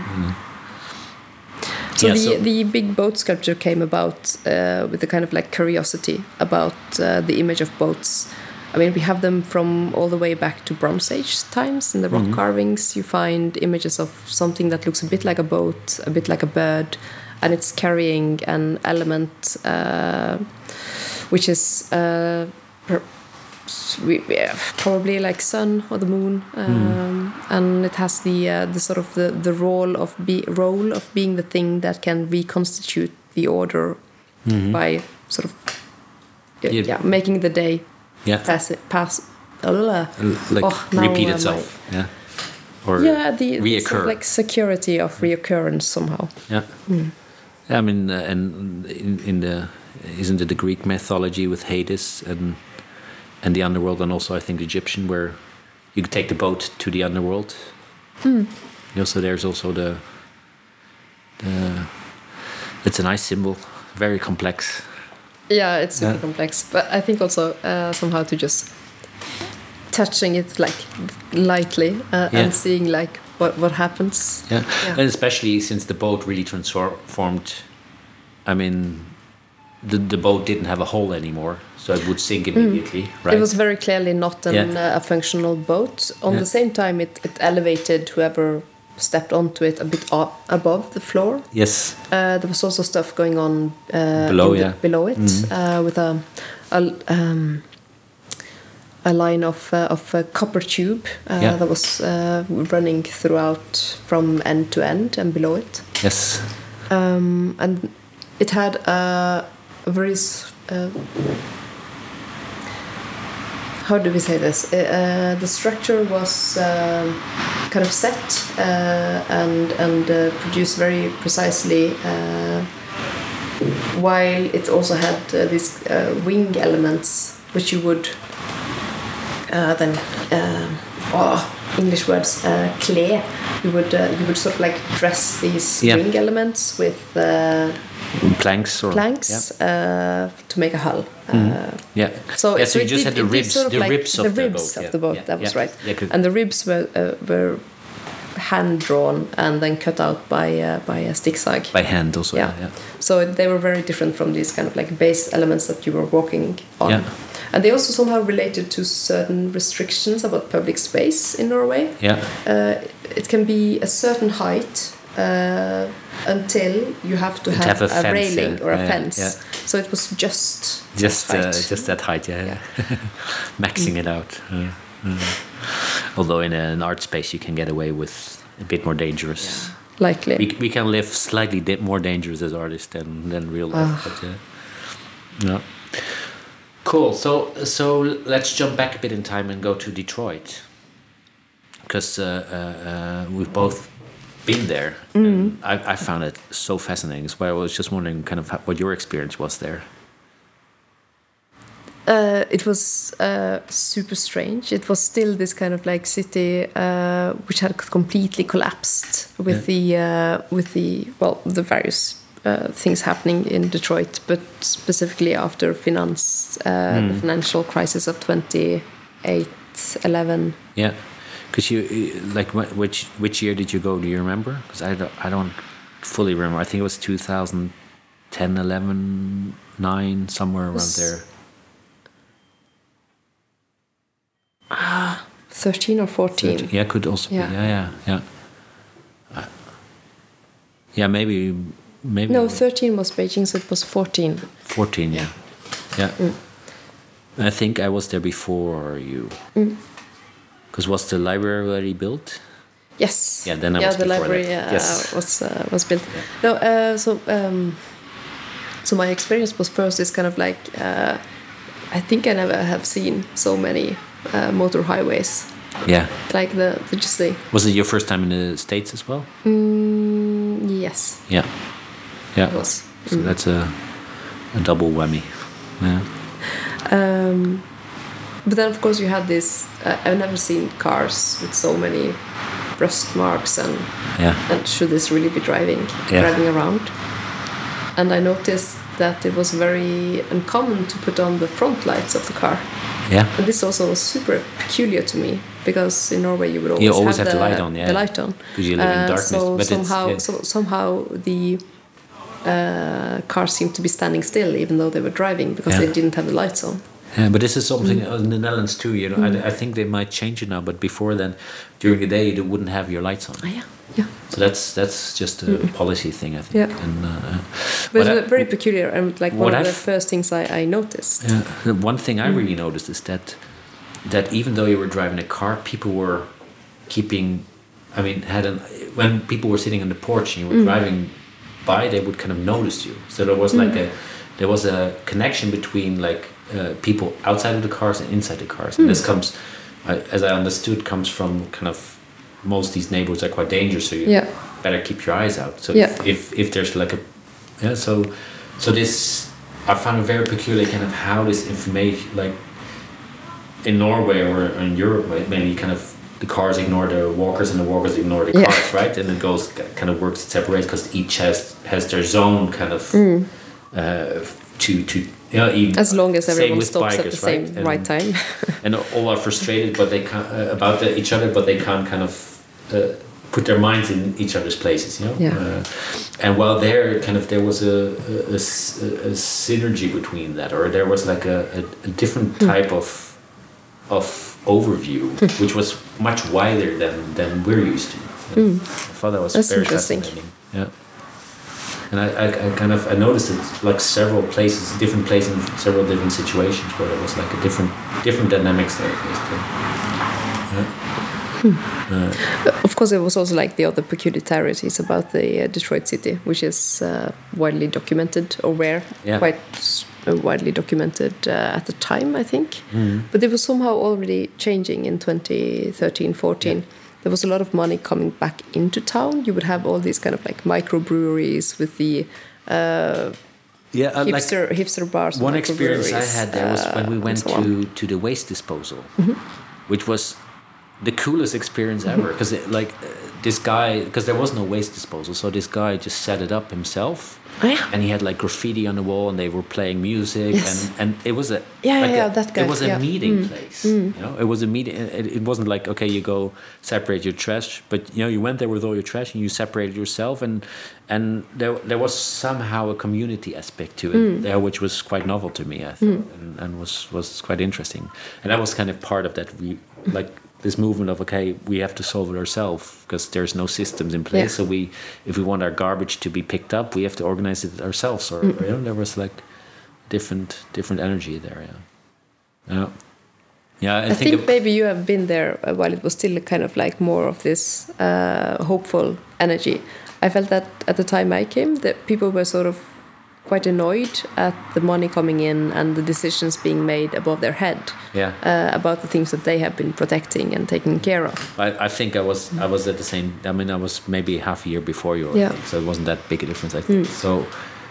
So Yeah, the so- the big boat sculpture came about uh, with a kind of like curiosity about uh, the image of boats. I mean, we have them from all the way back to Bronze Age times. In the rock Mm-hmm. carvings, you find images of something that looks a bit like a boat, a bit like a bird, and it's carrying an element uh, which is uh, per- we, yeah, probably like sun or the moon, um, and it has the uh, the sort of the, the role of be role of being the thing that can reconstitute the order by sort of yeah, Yeah. yeah making the day Yeah. pass it pass. Uh, Like oh, now repeat am itself. Yeah. Or yeah, the, the reoccur. sort of like security of reoccurrence somehow. Yeah. Yeah, I mean, uh, and in, in the isn't it the Greek mythology with Hades and and the underworld, and also I think Egyptian, where you could take the boat to the underworld. You know, so there's also the the. It's a nice symbol, very complex. Yeah, it's super Yeah. complex, but I think also uh, somehow to just touching it like lightly uh, Yeah. and seeing like what what happens. Yeah. Yeah. And especially since the boat really transformed. I mean, the the boat didn't have a hull anymore, so it would sink immediately, right? It was very clearly not an, Yeah. uh, a functional boat. On Yeah. the same time, it, it elevated whoever stepped onto it a bit up above the floor. Yes. Uh, there was also stuff going on uh, Below, in the- yeah. below it uh, with a a, um, a line of uh, of a copper tube uh, Yeah. that was uh, running throughout from end to end and below it, Yes. um, and it had a, a very s- uh, how do we say this? Uh, uh, the structure was um, kind of set uh, and and uh, produced very precisely, uh, while it also had uh, these uh, wing elements, which you would uh, then um oh, English words uh, clay. You would uh, you would sort of like dress these Yeah. wing elements with uh, Planks or planks uh, to make a hull. Uh, Yeah. so, Yeah, so you it just did- had the it did ribs- sort of the like ribs of the the ribs boat, of yeah, the boat. yeah, That was yeah. right. Yeah, 'cause- And the ribs were uh, were hand drawn and then cut out by uh, by a stick sag. By hand also. Yeah. Yeah. yeah. So they were very different from these kind of like base elements that you were walking on. Yeah. And they also somehow related to certain restrictions about public space in Norway. Yeah. Uh, it can be a certain height uh, until you have to have, have a a, fence, railing yeah. or a Yeah, fence. yeah. So it was just Just that uh, height. just that height. Yeah. yeah. Maxing it out. Uh, uh. Although in an art space you can get away with a bit more dangerous. likely. We, we can live slightly di- more dangerous as artists than, than real life. Ah. But, yeah. Yeah. Cool. So so let's jump back a bit in time and go to Detroit, because uh, uh, uh, we've both been there. And I, I found it so fascinating. So I was just wondering, kind of, how, what your experience was there. Uh, it was uh, super strange. It was still this kind of like city uh, which had completely collapsed with the uh, with the well the various uh, things happening in Detroit, but specifically after finance uh, the financial crisis of twenty-eight eleven. Yeah, because you you- like wh- which which year did you go? Do you remember? Because I don't I don't fully remember. I think it was two thousand ten, eleven, nine, somewhere around Was- there. thirteen or fourteen. Yeah, could also Yeah. be. Yeah, yeah, yeah. Uh, yeah, maybe maybe No, thirteen was Beijing, so it was fourteen. fourteen. Yeah, yeah. I think I was there before you. Because was the library already built? Yes. Yeah, then I yeah, was the before library that. uh, Yes. was uh, was built. No, uh, so um, so my experience was first is kind of like uh, I think I never have seen so many uh, motor highways. Yeah. Like the, the just the. Was it your first time in the States as well? Mm, yes. Yeah. Yeah. It was. So Mm. that's a a double whammy. Yeah. Um, but then of course you had this. Uh, I've never seen cars with so many rust marks and Yeah. and should this really be driving Yeah. driving around? And I noticed that it was very uncommon to put on the front lights of the car. Yeah. And this also was super peculiar to me because in Norway you would always, You always have, have the, the light on, yeah. the light on. Because you live in Uh, darkness. So but somehow, it's, yeah. so somehow the uh, cars seemed to be standing still even though they were driving because Yeah. they didn't have the lights on. Yeah, but this is something Mm. in the Netherlands too. You know, I, I think they might change it now. But before then, during the day, you wouldn't have your lights on. Oh, yeah, yeah. So that's that's just a policy thing, I think. Yeah. And, uh, But what it's I- very peculiar and like what one of the I've- first things I, I noticed. Yeah. The one thing I really noticed is that that even though you were driving a car, people were keeping. I mean, had an when people were sitting on the porch and you were driving by, they would kind of notice you. So there was like a there was a connection between like uh, people outside of the cars and inside the cars. And this comes, uh, as I understood, comes from kind of most of these neighborhoods are quite dangerous, so you Yeah. better keep your eyes out. So Yeah. if, if if there's like a yeah, so so this I found it very peculiar, kind of how this information, like in Norway or in Europe, maybe kind of the cars ignore the walkers and the walkers ignore the Yeah. cars, right? And it goes kind of works separates because each has has their zone kind of Mm. uh, to to you know even As long as same everyone with stops at bikers, the same right? And- right time. and all are frustrated, but they can't uh, about the, each other, but they can't kind of uh, put their minds in each other's places, you know. Yeah. Uh, and while there, kind of, there was a, a, a s- a- a synergy between that, or there was like a, a, a different type of of overview, which was much wider than than we're used to. I thought that was That's very interesting. fascinating. Yeah. And I, I, I kind of I noticed it like several places, different places, in several different situations where there was like a different different dynamics there. Basically. Yeah. Of course, it was also like the other peculiarities about the uh, Detroit city, which is uh, widely documented, or were Yeah. quite uh, widely documented uh, at the time, I think. But it was somehow already changing in twenty thirteen, fourteen. Yeah. There was a lot of money coming back into town. You would have all these kind of like microbreweries with the uh, Yeah, uh, like hipster hipster bars. and one experience I microbreweries, had there was when we uh, went and so on. to to the waste disposal, which was the coolest experience ever because like uh, this guy, because there was no waste disposal, so this guy just set it up himself. Oh, yeah. And he had like graffiti on the wall, and they were playing music, Yes. and, and it was a Yeah, like yeah, a, that guy, It was a yeah. meeting place, you know. It was a meeting. It, it wasn't like okay, you go separate your trash, but you know you went there with all your trash and you separated yourself, and and there there was somehow a community aspect to it there, which was quite novel to me, I think, and, and was was quite interesting, and that was kind of part of that we like. This movement of okay, we have to solve it ourselves because there's no systems in place. Yeah. So we, if we want our garbage to be picked up, we have to organize it ourselves. Or you know, there was like different different energy there. Yeah, yeah, yeah. I, I think, think it- maybe you have been there uh, while it was still kind of like more of this uh, hopeful energy. I felt that at the time I came, that people were sort of quite annoyed at the money coming in and the decisions being made above their head yeah. uh, about the things that they have been protecting and taking care of. I, I think I was I was at the same. I mean, I was maybe half a year before you, I Yeah. think, so it wasn't that big a difference. I think so.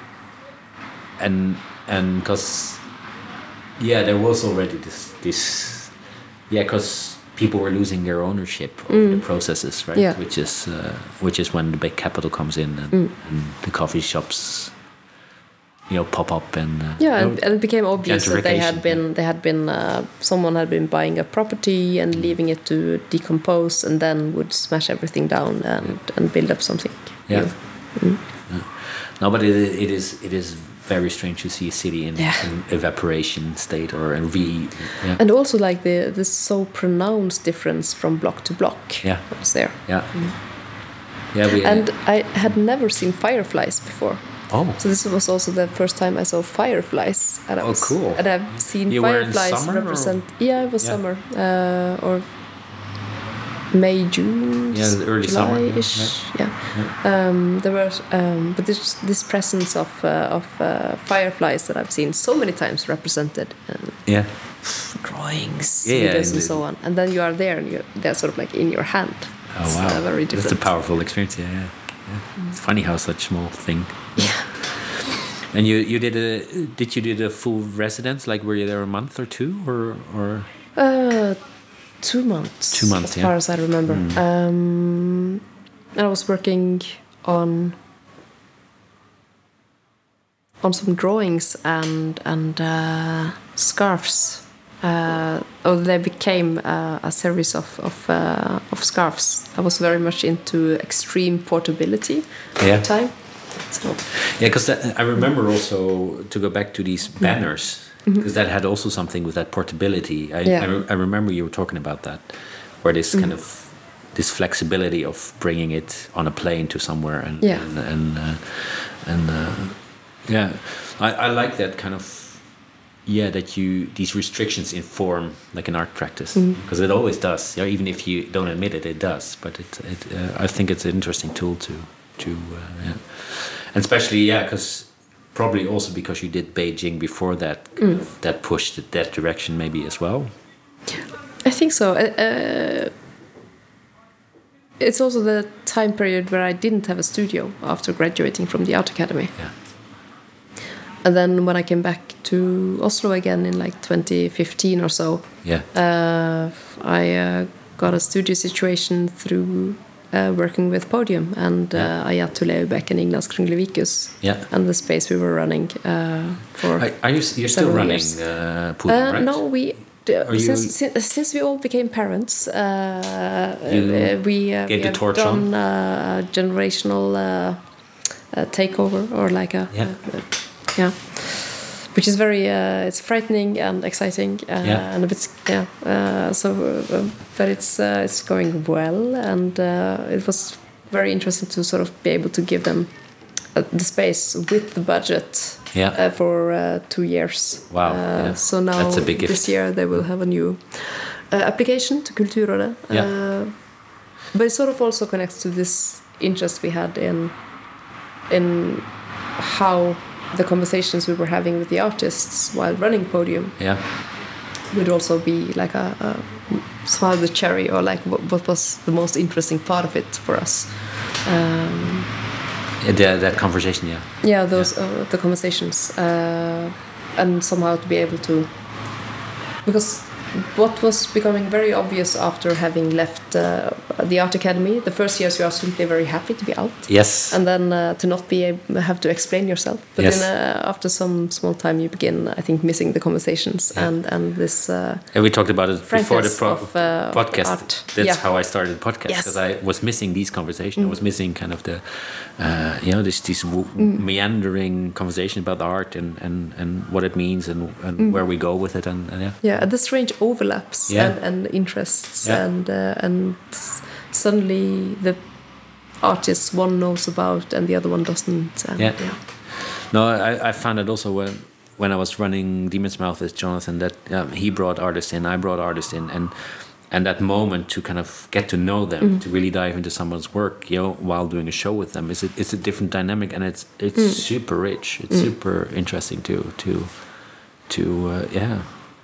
And and because yeah, there was already this this yeah, because people were losing their ownership over the processes, right? Yeah. Which is uh, which is when the big capital comes in and, and the coffee shops, you know, pop up and uh, Yeah, you and, know, and it became obvious that they had gentrification, been they had been uh, someone had been buying a property and leaving it to decompose and then would smash everything down and, and build up something. yeah. new. Yeah. No, but it, it is it is very strange to see a city in, Yeah. in evaporation state or in re. Yeah. And also like the the so pronounced difference from block to block. Yeah. was there. Yeah. Yeah, we And I had never seen fireflies before. oh, So this was also the first time I saw fireflies. And I Oh, was, cool. And I've seen You were in fireflies summer, or- represent. Yeah, it was Yeah. summer. Uh, or May, June, Yeah, the early summer, yeah, July-ish. Yeah. yeah. Um, there were, um, but this this presence of uh, of uh, fireflies that I've seen so many times represented. Um, Yeah. Drawings, Yeah, yeah, videos, and indeed. so on, and then you are there, and you're, they're sort of like in your hand. Oh It's, wow, uh, very different. That's a powerful experience. Yeah, yeah. yeah. It's funny how such small thing. Yeah. And you you did a did you did a full residence? Like were you there a month or two or or? Uh, two months. Two months, as yeah. far as I remember. Mm. Um, I was working on on some drawings and and uh, scarves. Uh, oh, they became uh, a series of of, uh, of scarves. I was very much into extreme portability at Yeah. the time. So Yeah, because I remember also to go back to these banners because that had also something with that portability. I, Yeah. I, re- I remember you were talking about that, where this kind of this flexibility of bringing it on a plane to somewhere and Yeah. and and, uh, and uh, yeah, I, I like that kind of. Yeah, that you these restrictions inform like an art practice because it always does. Yeah, even if you don't admit it, it does. But it, it uh, I think it's an interesting tool to to uh, yeah, and especially yeah, because probably also because you did Beijing before that, kind of, that pushed it that direction maybe as well. I think so. Uh, uh, it's also the time period where I didn't have a studio after graduating from the Art Academy. Yeah, And then when I came back to Oslo again in like twenty fifteen or so, yeah, uh, I uh, got a studio situation through uh, working with Podium and uh, Yeah. Ayatu Leubek and Ignas Krunglevikus, yeah. and the space we were running uh, for. Are, are you you're still several running years. uh, Podium, Uh, right? No, we. Are you- Since, since since we all became parents, uh, You uh, we, uh, gave we the have torch done on? uh, a generational uh, uh, takeover or like a Yeah. uh, yeah, which is very uh, it's frightening and exciting uh, Yeah. and a bit yeah. Uh, so, uh, but it's uh, it's going well, and uh, it was very interesting to sort of be able to give them uh, the space with the budget. Yeah. Uh, for uh, two years. Wow, Uh, yeah. So now That's a big gift. this year they will have a new uh, application to Kulturrådet. Yeah. Uh, but it sort of also connects to this interest we had in in how the conversations we were having with the artists while running Podium Yeah, would also be like a, a somehow the cherry, or like what, what was the most interesting part of it for us. Um, yeah that, that conversation. Yeah, yeah, those Uh, the conversations, uh, and somehow to be able to, because what was becoming very obvious after having left uh, the Art Academy, the first years you are simply very happy to be out, yes, and then uh, to not be able, have to explain yourself. But Yes. then uh, after some small time, you begin, I think, missing the conversations and and this. Uh, and we talked about it before the frankness pro- of, uh, podcast. art. That's Yeah. how I started podcast Yes. because I was missing these conversations. I was missing kind of the, uh, you know, this this w- meandering conversation about art and, and, and what it means and, and where we go with it and, and yeah. Yeah, and the strange overlaps Yeah. and, and interests, Yeah. and uh, and suddenly the artists one knows about and the other one doesn't. And, Yeah. No, I, I found it also when when I was running Demon's Mouth with Jonathan that um, he brought artists in, I brought artists in, and and that moment to kind of get to know them, to really dive into someone's work, you know, while doing a show with them, is a, it's a different dynamic, and it's it's super rich. It's super interesting to to to uh, yeah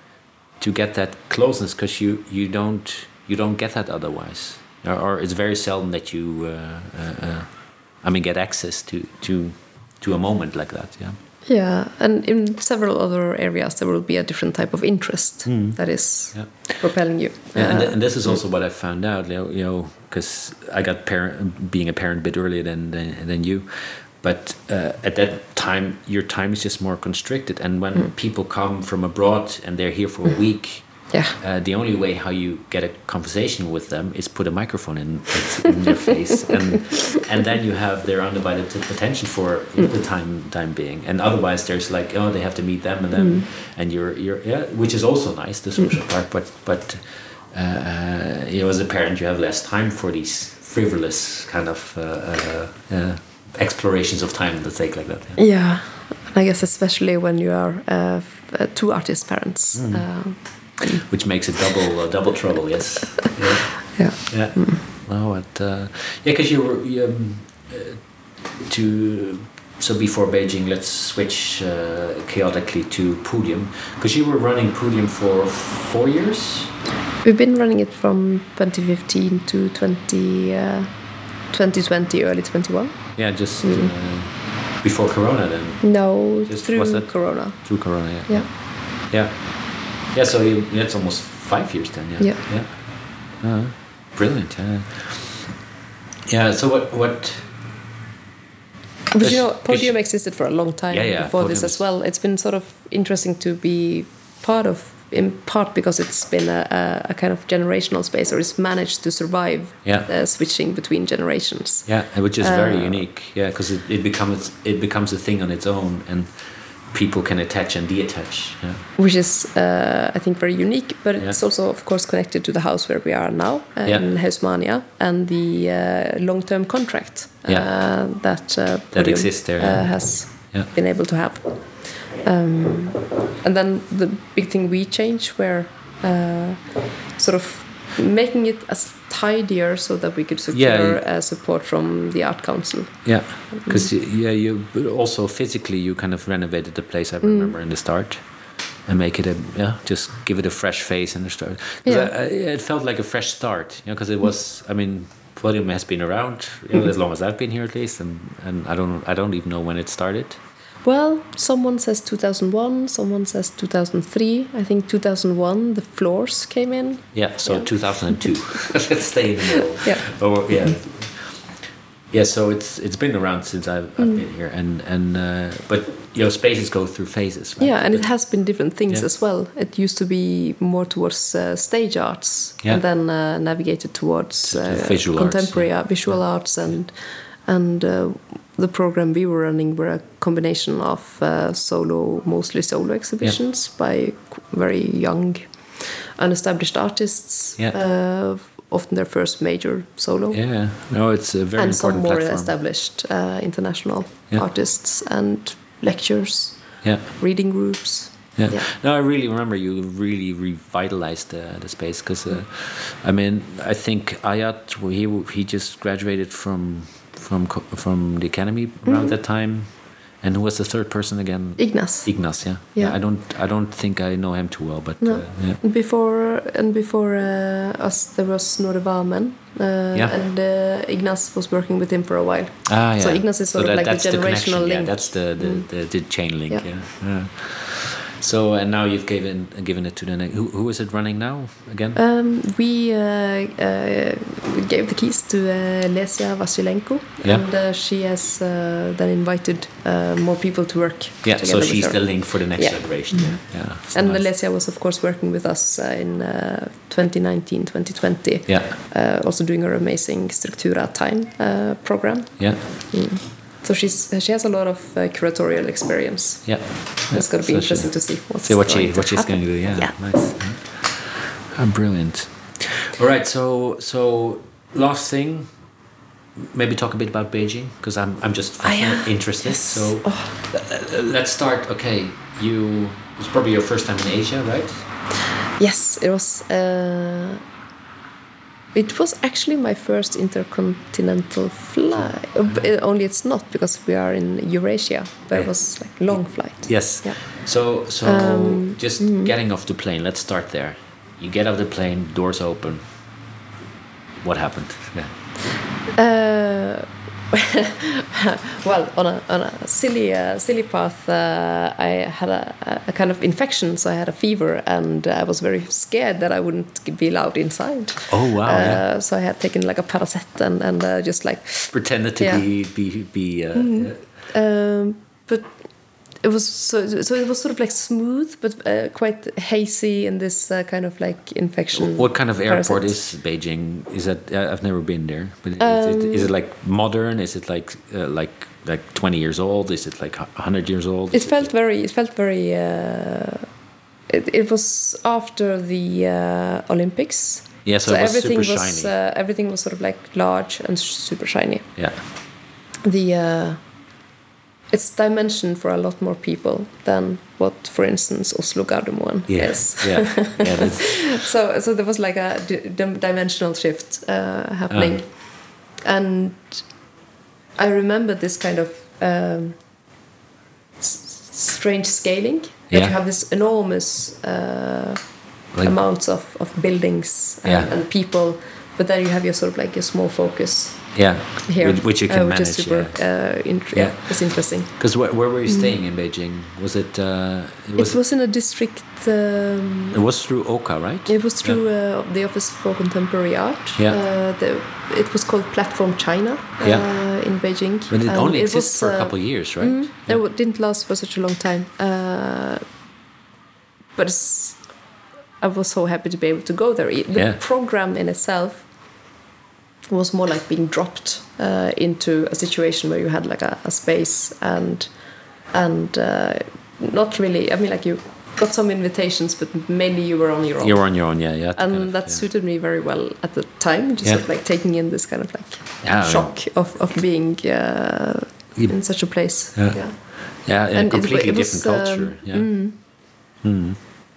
to get that closeness, because you you don't you don't get that otherwise, or, or it's very seldom that you uh, uh, uh, I mean get access to to to a moment like that. Yeah. Yeah, and in several other areas there will be a different type of interest that is Yeah. propelling you. Yeah, and, Uh, th- and this is also what I found out, you know, you know, because I got parent, being a parent a bit earlier than than, than you, but uh, at that time your time is just more constricted, and when people come from abroad and they're here for a week, yeah. uh, the only way how you get a conversation with them is put a microphone in, in their face, and and then you have their undivided t- attention for the time time being, and otherwise there's like, oh, they have to meet them, and then and you're you're yeah, which is also nice, the social part, but but uh, you know, as a parent you have less time for these frivolous kind of uh, uh, uh, explorations of time, let's take like that. Yeah. Yeah, and I guess especially when you are uh, f- uh, two artist parents. Uh, Which makes it double uh, double trouble, yes. Yeah. Yeah. Yeah. Mm. Well, what, uh, yeah, because you were you, um, uh, to so before Beijing, let's switch uh, chaotically to Podium, because you were running Podium for four years. We've been running it from twenty fifteen to twenty, uh, twenty twenty, early twenty-one. Yeah, just mm. uh, before Corona then. No, just, through was that Corona. Through Corona, yeah. Yeah. Yeah. Yeah. So you, that's almost five years then. Yeah. Yeah. Yeah. Uh, brilliant. Yeah. Yeah. So what? What? But you know, Podium existed for a long time yeah, yeah, before Podium this as well. It's been sort of interesting to be part of, in part because it's been a, a, a kind of generational space, or it's managed to survive yeah. the switching between generations. Yeah, which is very uh, unique. Yeah, because it, it becomes it becomes a thing on its own, and people can attach and detach. Yeah. Which is, uh, I think, very unique, but it's yeah. also, of course, connected to the house where we are now, uh, yeah. in Hausmania, and the uh, long-term contract uh, yeah. that uh, that Podium, exists there. Uh, yeah. has yeah. been able to have. Um, and then the big thing we changed were uh, sort of making it as tidier so that we could secure yeah. uh, support from the Art Council. Yeah, because mm. yeah, you but also physically you kind of renovated the place. I remember mm. in the start, and make it a yeah, just give it a fresh face in the start. Yeah, I, I, it felt like a fresh start. You know, because it was. I mean, Podium has been around you know, as long as I've been here at least, and and I don't I don't even know when it started. Well, someone says two thousand one, someone says two thousand three. I think two thousand one, the floors came in. Yeah, so yeah. two thousand two. Let's stay in the middle. Yeah. Oh, yeah. Yeah, so it's it's been around since I've, I've mm. been here, and and uh, but you know spaces go through phases. Right? Yeah, and but, it has been different things yeah. as well. It used to be more towards uh, stage arts, yeah. and then uh, navigated towards uh, visual contemporary arts, yeah. visual yeah. arts, and and. Uh, The program we were running were a combination of uh, solo, mostly solo exhibitions yeah. by very young, unestablished artists. Yeah. Uh, often their first major solo. Yeah, no, it's a very and important some more platform. established uh, international yeah. artists and lectures, yeah. reading groups. Yeah. yeah. No, I really remember you really revitalized the, the space because, uh, I mean, I think Ayat, he he just graduated from. From from the academy around mm-hmm. that time, and who was the third person again? Ignas. Ignas, yeah. Yeah. yeah I don't I don't think I know him too well, but no. uh, yeah. Before and before uh, us, there was Snorre Wahmen, uh, yeah. and uh, Ignas was working with him for a while. Ah, yeah. So Ignas is sort so of that, like the generational the link. Yeah, that's the the, mm. the, the chain link. Yeah. yeah. yeah. So and now you've given given it to the next. Who who is it running now again? Um, we uh, uh, gave the keys to uh, Lesia Vasilenko, yeah. and uh, she has uh, then invited uh, more people to work. Yeah, so she's her. the link for the next yeah. generation. Mm-hmm. Yeah, yeah and nice. Lesia was of course working with us uh, in uh, twenty nineteen, twenty twenty. Yeah, uh, also doing her amazing Structura Time uh, program. Yeah. Mm. So she's she has a lot of uh, curatorial experience. Yeah, it's going to be so interesting to see what's see what going she to what she's happen. going to do. Yeah, yeah. nice. Oh, brilliant. All right, so so last thing, maybe talk a bit about Beijing because I'm I'm just oh, yeah. interested. Yes. So oh. uh, let's start. Okay, you it's probably your first time in Asia, right? Yes, it was. Uh, It was actually my first intercontinental flight. Uh, only it's not because we are in Eurasia, but yeah. it was like long flight. Yes. Yeah. So so um, just mm. getting off the plane. Let's start there. You get off the plane, doors open. What happened? Yeah. Uh, well, on a on a silly uh, silly path, uh, I had a, a kind of infection, so I had a fever, and I was very scared that I wouldn't be allowed inside. Oh wow! Uh, yeah. So I had taken like a Paracet and and uh, just like pretended to yeah. be be be. Uh, mm. yeah. um, but it was so so it was sort of like smooth, but uh, quite hazy in this uh, kind of like infection. What kind of airport parasite. is Beijing? Is that uh, I've never been there, but is, Um, it, is it like modern? Is it like uh, like like twenty years old? Is it like a hundred years old? It is felt it very. It felt very. Uh, it, it was after the uh, Olympics. Yeah, so, so it was everything super was shiny. uh, everything was sort of like large and super shiny. Yeah. The uh, it's dimensioned for a lot more people than what, for instance, Oslo Gardermoen yeah. is. Yeah, yeah. That's... so, so there was like a d- dimensional shift uh, happening, uh. and I remember this kind of um, s- strange scaling. That yeah. you have this enormous uh, like, amounts of, of buildings and, yeah. and people, but then you have your sort of like your small focus. Yeah, here, which, which you can uh, which manage. Is super, yeah. Uh, int- yeah. yeah, it's interesting. Because where, where were you staying mm. in Beijing? Was it? Uh, it, was, it was in a district. Um, it was through O C A, right? It was through yeah. uh, the Office for Contemporary Art. Yeah. Uh, the, it was called Platform China. Uh, yeah. In Beijing. But it and only it existed was, for uh, a couple of years, right? Mm, yeah. It didn't last for such a long time. Uh, but it's, I was so happy to be able to go there. The yeah. program in itself was more like being dropped uh, into a situation where you had like a, a space and and uh, not really. I mean, like you got some invitations, but mainly you were on your own. You were on your own, yeah, yeah. And kind of, that yeah. suited me very well at the time. Just yeah. sort of like taking in this kind of like yeah, shock yeah. of of being uh, yeah. in such a place. Yeah, yeah, yeah and a completely it, it different was, culture. Um, yeah. Mm. Mm.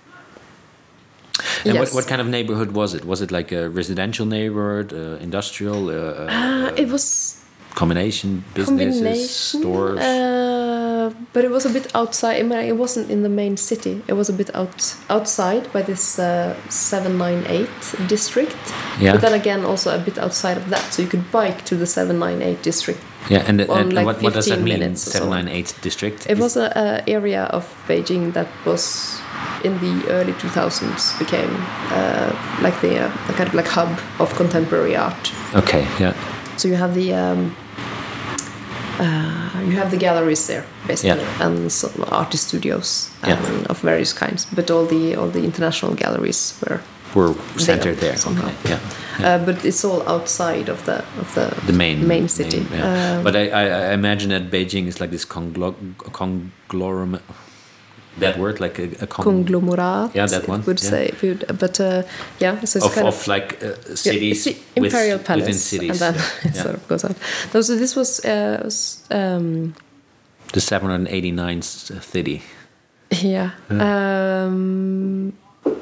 And yes. what, what kind of neighborhood was it? Was it like a residential neighborhood, uh, industrial? Uh, uh, uh, it was combination businesses, combination, stores. Uh, but it was a bit outside. I mean, it wasn't in the main city. It was a bit out outside by this uh, seven nine eight district. Yeah. But then again, also a bit outside of that, so you could bike to the seven nine eight district. Yeah, and, on and like what, what does that mean? seven seven nine eight district. It was a, a area of Beijing that was in the early two thousands became uh, like the, uh, the kind of like hub of contemporary art. Okay, yeah. So you have the um, uh, you have the galleries there basically, yeah. and some artist studios um, yeah. of various kinds. But all the all the international galleries were were centered there. Somehow. Okay. Yeah. yeah. Uh, but it's all outside of the of the, the main main city. Main, yeah. um, but I, I, I imagine that Beijing is like this conglo- conglomerate. That word, like a, a con- conglomerate. Yeah, that one. It would yeah. say, but uh, yeah, so it's of, kind of, of like uh, cities, yeah, imperial with, palace, within cities, and then yeah. it sort of goes on. No, so this was, uh, was um, the seven hundred eighty-ninth city. Yeah. yeah. Um,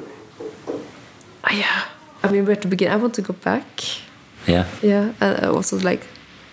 yeah. I mean, where to begin? I want to go back. Yeah. Yeah, and also like.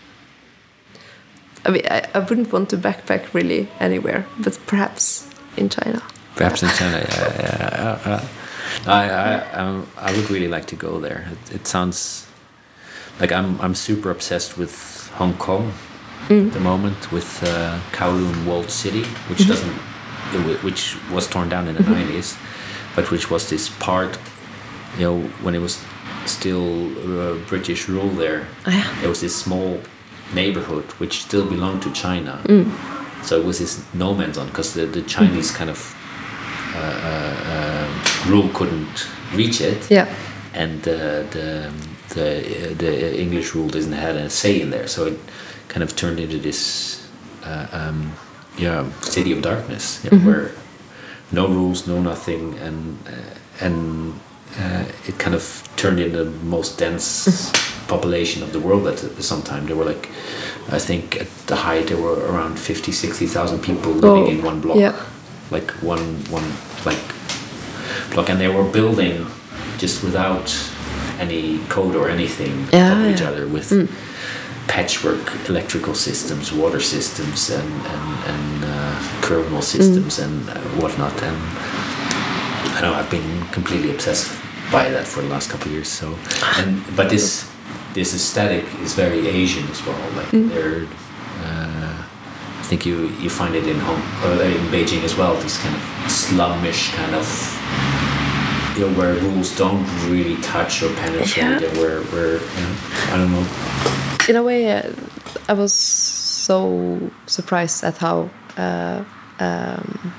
I mean, I, I wouldn't want to backpack really anywhere, but perhaps. In China, perhaps in China. Yeah, yeah, yeah. I, I, um, I would really like to go there. It, it sounds like I'm, I'm super obsessed with Hong Kong mm. at the moment, with uh, Kowloon Walled City, which mm-hmm. doesn't, which was torn down in the nineties, mm-hmm. but which was this part, you know, when it was still uh, British rule there. Oh, yeah. There was this small neighborhood which still belonged to China. Mm. So it was this no man's land because the, the Chinese kind of uh, uh, uh, rule couldn't reach it, yeah. and uh, the the the English rule doesn't have a say in there. So it kind of turned into this uh, um, yeah city of darkness, you know, mm-hmm. where no rules, no nothing, and uh, and uh, it kind of turned into the most dense population of the world at some time. There were like. I think at the height there were around fifty, sixty thousand people living oh, in one block, yeah. like one one like block, and they were building just without any code or anything yeah, on each yeah. other with mm. patchwork electrical systems, water systems, and and, and uh, thermal systems mm. and uh, whatnot. And I know I've been completely obsessed by that for the last couple of years. So, and but this. This aesthetic is very Asian as well. Like mm. they're, uh, I think you, you find it in Hong, uh, in Beijing as well. This kind of slumish kind of, you know, where rules don't really touch or penetrate. Yeah. And where, where you know, I don't know. In a way, uh, I was so surprised at how uh, um,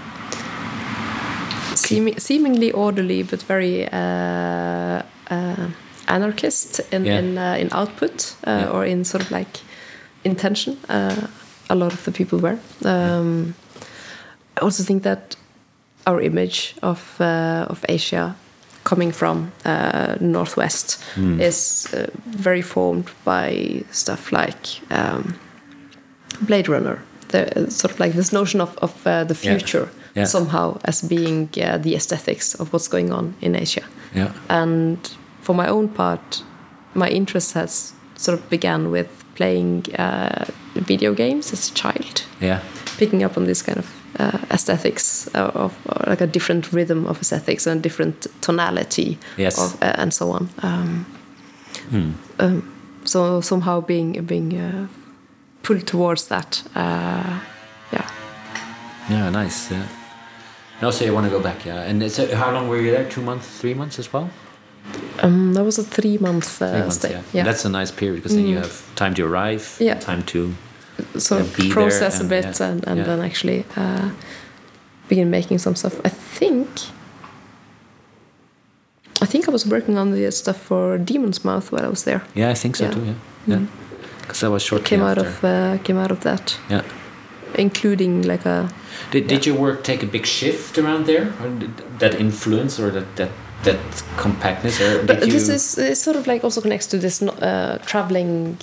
seem- seemingly orderly, but very. Uh, uh, anarchist in yeah. in, uh, in output uh, yeah. or in sort of like intention. Uh, a lot of the people were. Um, I also think that our image of uh, of Asia coming from uh, Northwest mm. is uh, very formed by stuff like um, Blade Runner the sort of like this notion of of uh, the future Yeah. Yeah. somehow as being uh, the aesthetics of what's going on in Asia. Yeah. And for my own part, my interest has sort of began with playing uh, video games as a child. Yeah. Picking up on this kind of uh, aesthetics uh, of uh, like a different rhythm of aesthetics and different tonality Yes. of uh, and so on. Um, Hmm. um, so somehow being being uh, pulled towards that. Uh, yeah. Yeah, nice. Yeah. No, so you want to go back, yeah. And so how long were you there? Two months, three months as well? Um, that was a three month uh, Three months, stay. yeah. Yeah. That's a nice period because then you have time to arrive, Yeah. time to sort uh, of be process there a and- bit yeah. and, and Yeah. then actually uh, begin making some stuff. I think I think I was working on the stuff for Demon's Mouth while I was there. Yeah, I think so Yeah. too. Yeah, yeah. Because I was shortly Came out after. of uh, came out of that, Yeah. including like a Did, did your work take a big shift around there, or did that influence, or that that that compactness, or did But you? this is it's sort of like also connects to this no- uh, traveling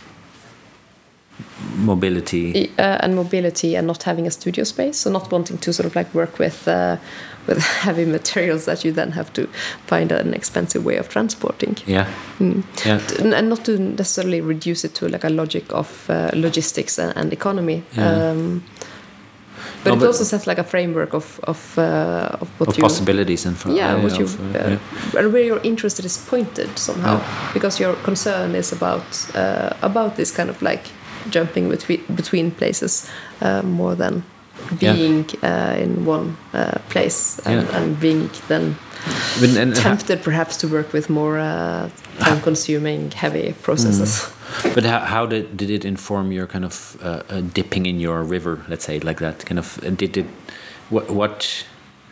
mobility. uh, and mobility and not having a studio space, so not wanting to sort of like work with uh, with heavy materials that you then have to find an expensive way of transporting. Yeah. Yeah. And and not to necessarily reduce it to like a logic of uh, logistics and, and economy. Yeah. Um, but No, it but- also sets like a framework of of uh, of what Of you possibilities and for yeah, what you of, uh, uh, yeah. and where your interest is pointed somehow, because your concern is about uh, about this kind of like jumping between between places uh, more than Yeah. being uh, in one uh, place and, Yeah. and being then But- and ha- tempted perhaps to work with more uh, time-consuming, heavy processes. But how, how did did it inform your kind of uh, uh, dipping in your river? Let's say like that. Kind of uh, did it. What what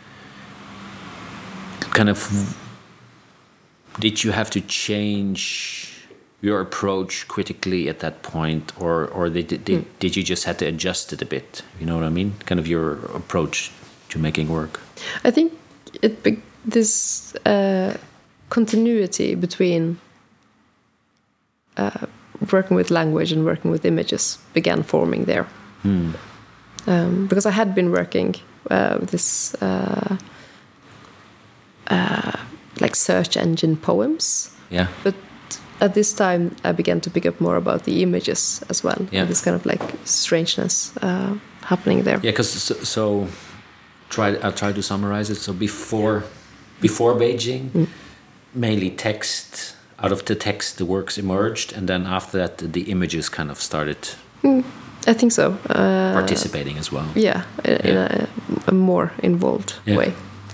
kind of did you have to change your approach critically at that point, or or did did, did, did you just have to adjust it a bit? You know what I mean? Kind of your approach to making work. I think it be- this uh, continuity between uh, working with language and working with images began forming there. Hmm. Um, because I had been working uh, with this uh, uh, like search engine poems, Yeah. but at this time I began to pick up more about the images as well. Yeah. And this kind of like strangeness uh, happening there. Yeah, because so, so try I'll try to summarize it. So before before Beijing, Mm. mainly text. Out of the text, the works emerged, and then after that, the images kind of started I think so. Uh, participating as well. Yeah, in, in Yeah. a, a more involved Yeah. way.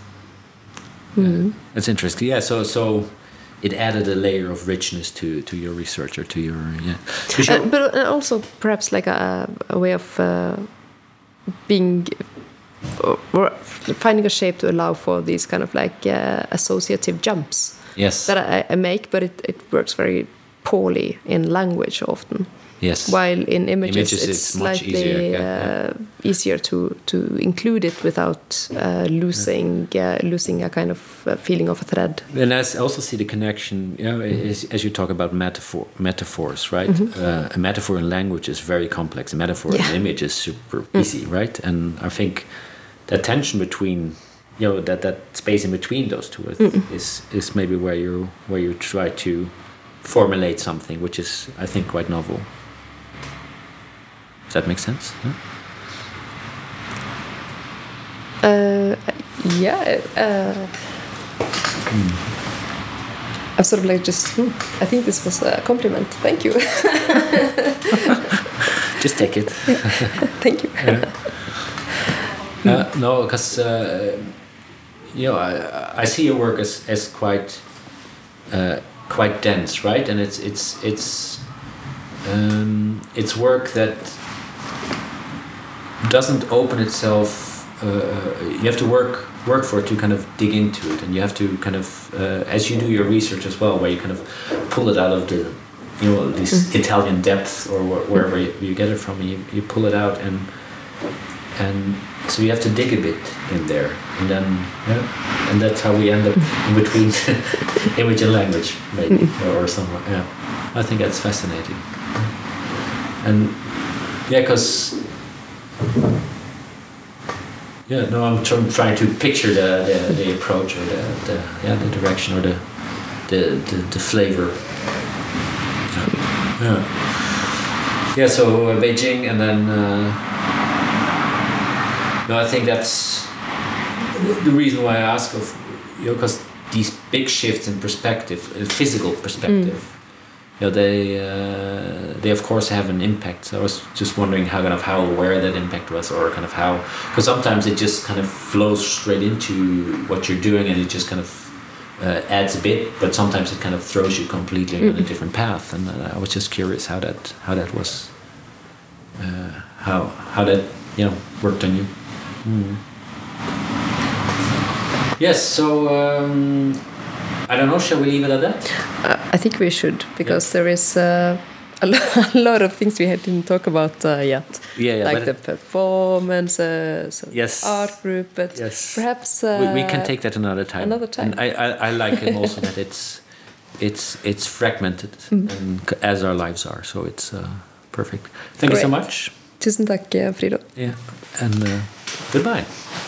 That's interesting. Yeah, so so it added a layer of richness to to your research or to your yeah. To show- Uh, but uh, also perhaps like a, a way of uh, being or, or finding a shape to allow for these kind of like uh, associative jumps yes. that I, I make, but it, it works very poorly in language often. Yes. While in images, Images, it's, it's much slightly easier, yeah, yeah. Uh, easier to, to include it without uh, losing uh, losing a kind of uh, feeling of a thread. And I s- also see the connection, you know, as, as you talk about metaphor, metaphors, right? Uh, a metaphor in language is very complex. A metaphor Yeah. in image is super easy, right? And I think that tension between, you know, that, that space in between those two is, is is maybe where you where you try to formulate something, which is, I think, quite novel. Does that make sense? Huh? Uh, yeah. Uh, I'm sort of like just. Hmm, I think this was a compliment. Thank you. Just take it. Thank you. Uh, no, because uh, you know, I, I see your work as as quite uh, quite dense, right? And it's it's it's um, it's work that doesn't open itself. Uh, you have to work work for it to kind of dig into it, and you have to kind of uh, as you do your research as well, where you kind of pull it out of the you know this mm-hmm. Italian depth or wh- wherever you, you get it from, you you pull it out and. And so you have to dig a bit in there, and then yeah, and that's how we end up in between image and language, maybe, or, or somewhere. Yeah, I think that's fascinating. And yeah, because Yeah, no, I'm tr- trying to picture the, the, the approach or the, the yeah the direction or the the, the, the flavor. Yeah, yeah. yeah so uh, Beijing, and then uh, no, I think that's the reason why I ask of you know because these big shifts in perspective, uh, physical perspective. Mm. You know, they uh, they of course have an impact. So I was just wondering how kind of how aware that impact was, or kind of how, because sometimes it just kind of flows straight into what you're doing, and it just kind of uh, adds a bit. But sometimes it kind of throws you completely mm. on a different path. And uh, I was just curious how that how that was, uh, how how that you know worked on you. Mm. Yes. So. Um, I don't know, shall we leave it at that? Uh, I think we should, because yeah. there is uh, a, lo- a lot of things we didn't talk about uh, yet. Yeah, yeah, like the performances, yes. art group, but yes. perhaps... Uh, we, we can take that another time. Another time. And I, I, I like it also that it's it's it's fragmented, mm. and as our lives are, so it's uh, perfect. Thank Great. you so much. Tusen tack, Frido. Yeah, and uh, goodbye.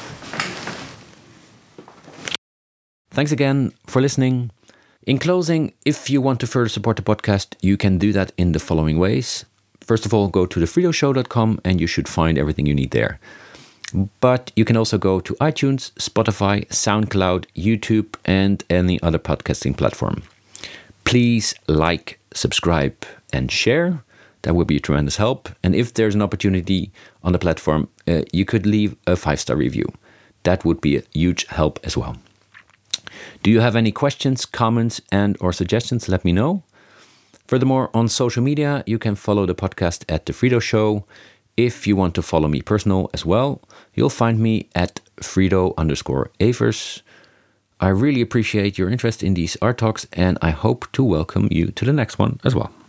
Thanks again for listening. In closing, if you want to further support the podcast, you can do that in the following ways. First of all, go to the frido show dot com and you should find everything you need there. But you can also go to iTunes, Spotify, SoundCloud, YouTube, and any other podcasting platform. Please like, subscribe, and share. That would be a tremendous help. And if there's an opportunity on the platform, uh, you could leave a five-star review. That would be a huge help as well. Do you have any questions, comments, and or suggestions? Let me know. Furthermore, on social media, you can follow the podcast at The Frido Show. If you want to follow me personal as well, you'll find me at Frido underscore Evers. I really appreciate your interest in these art talks, and I hope to welcome you to the next one as well.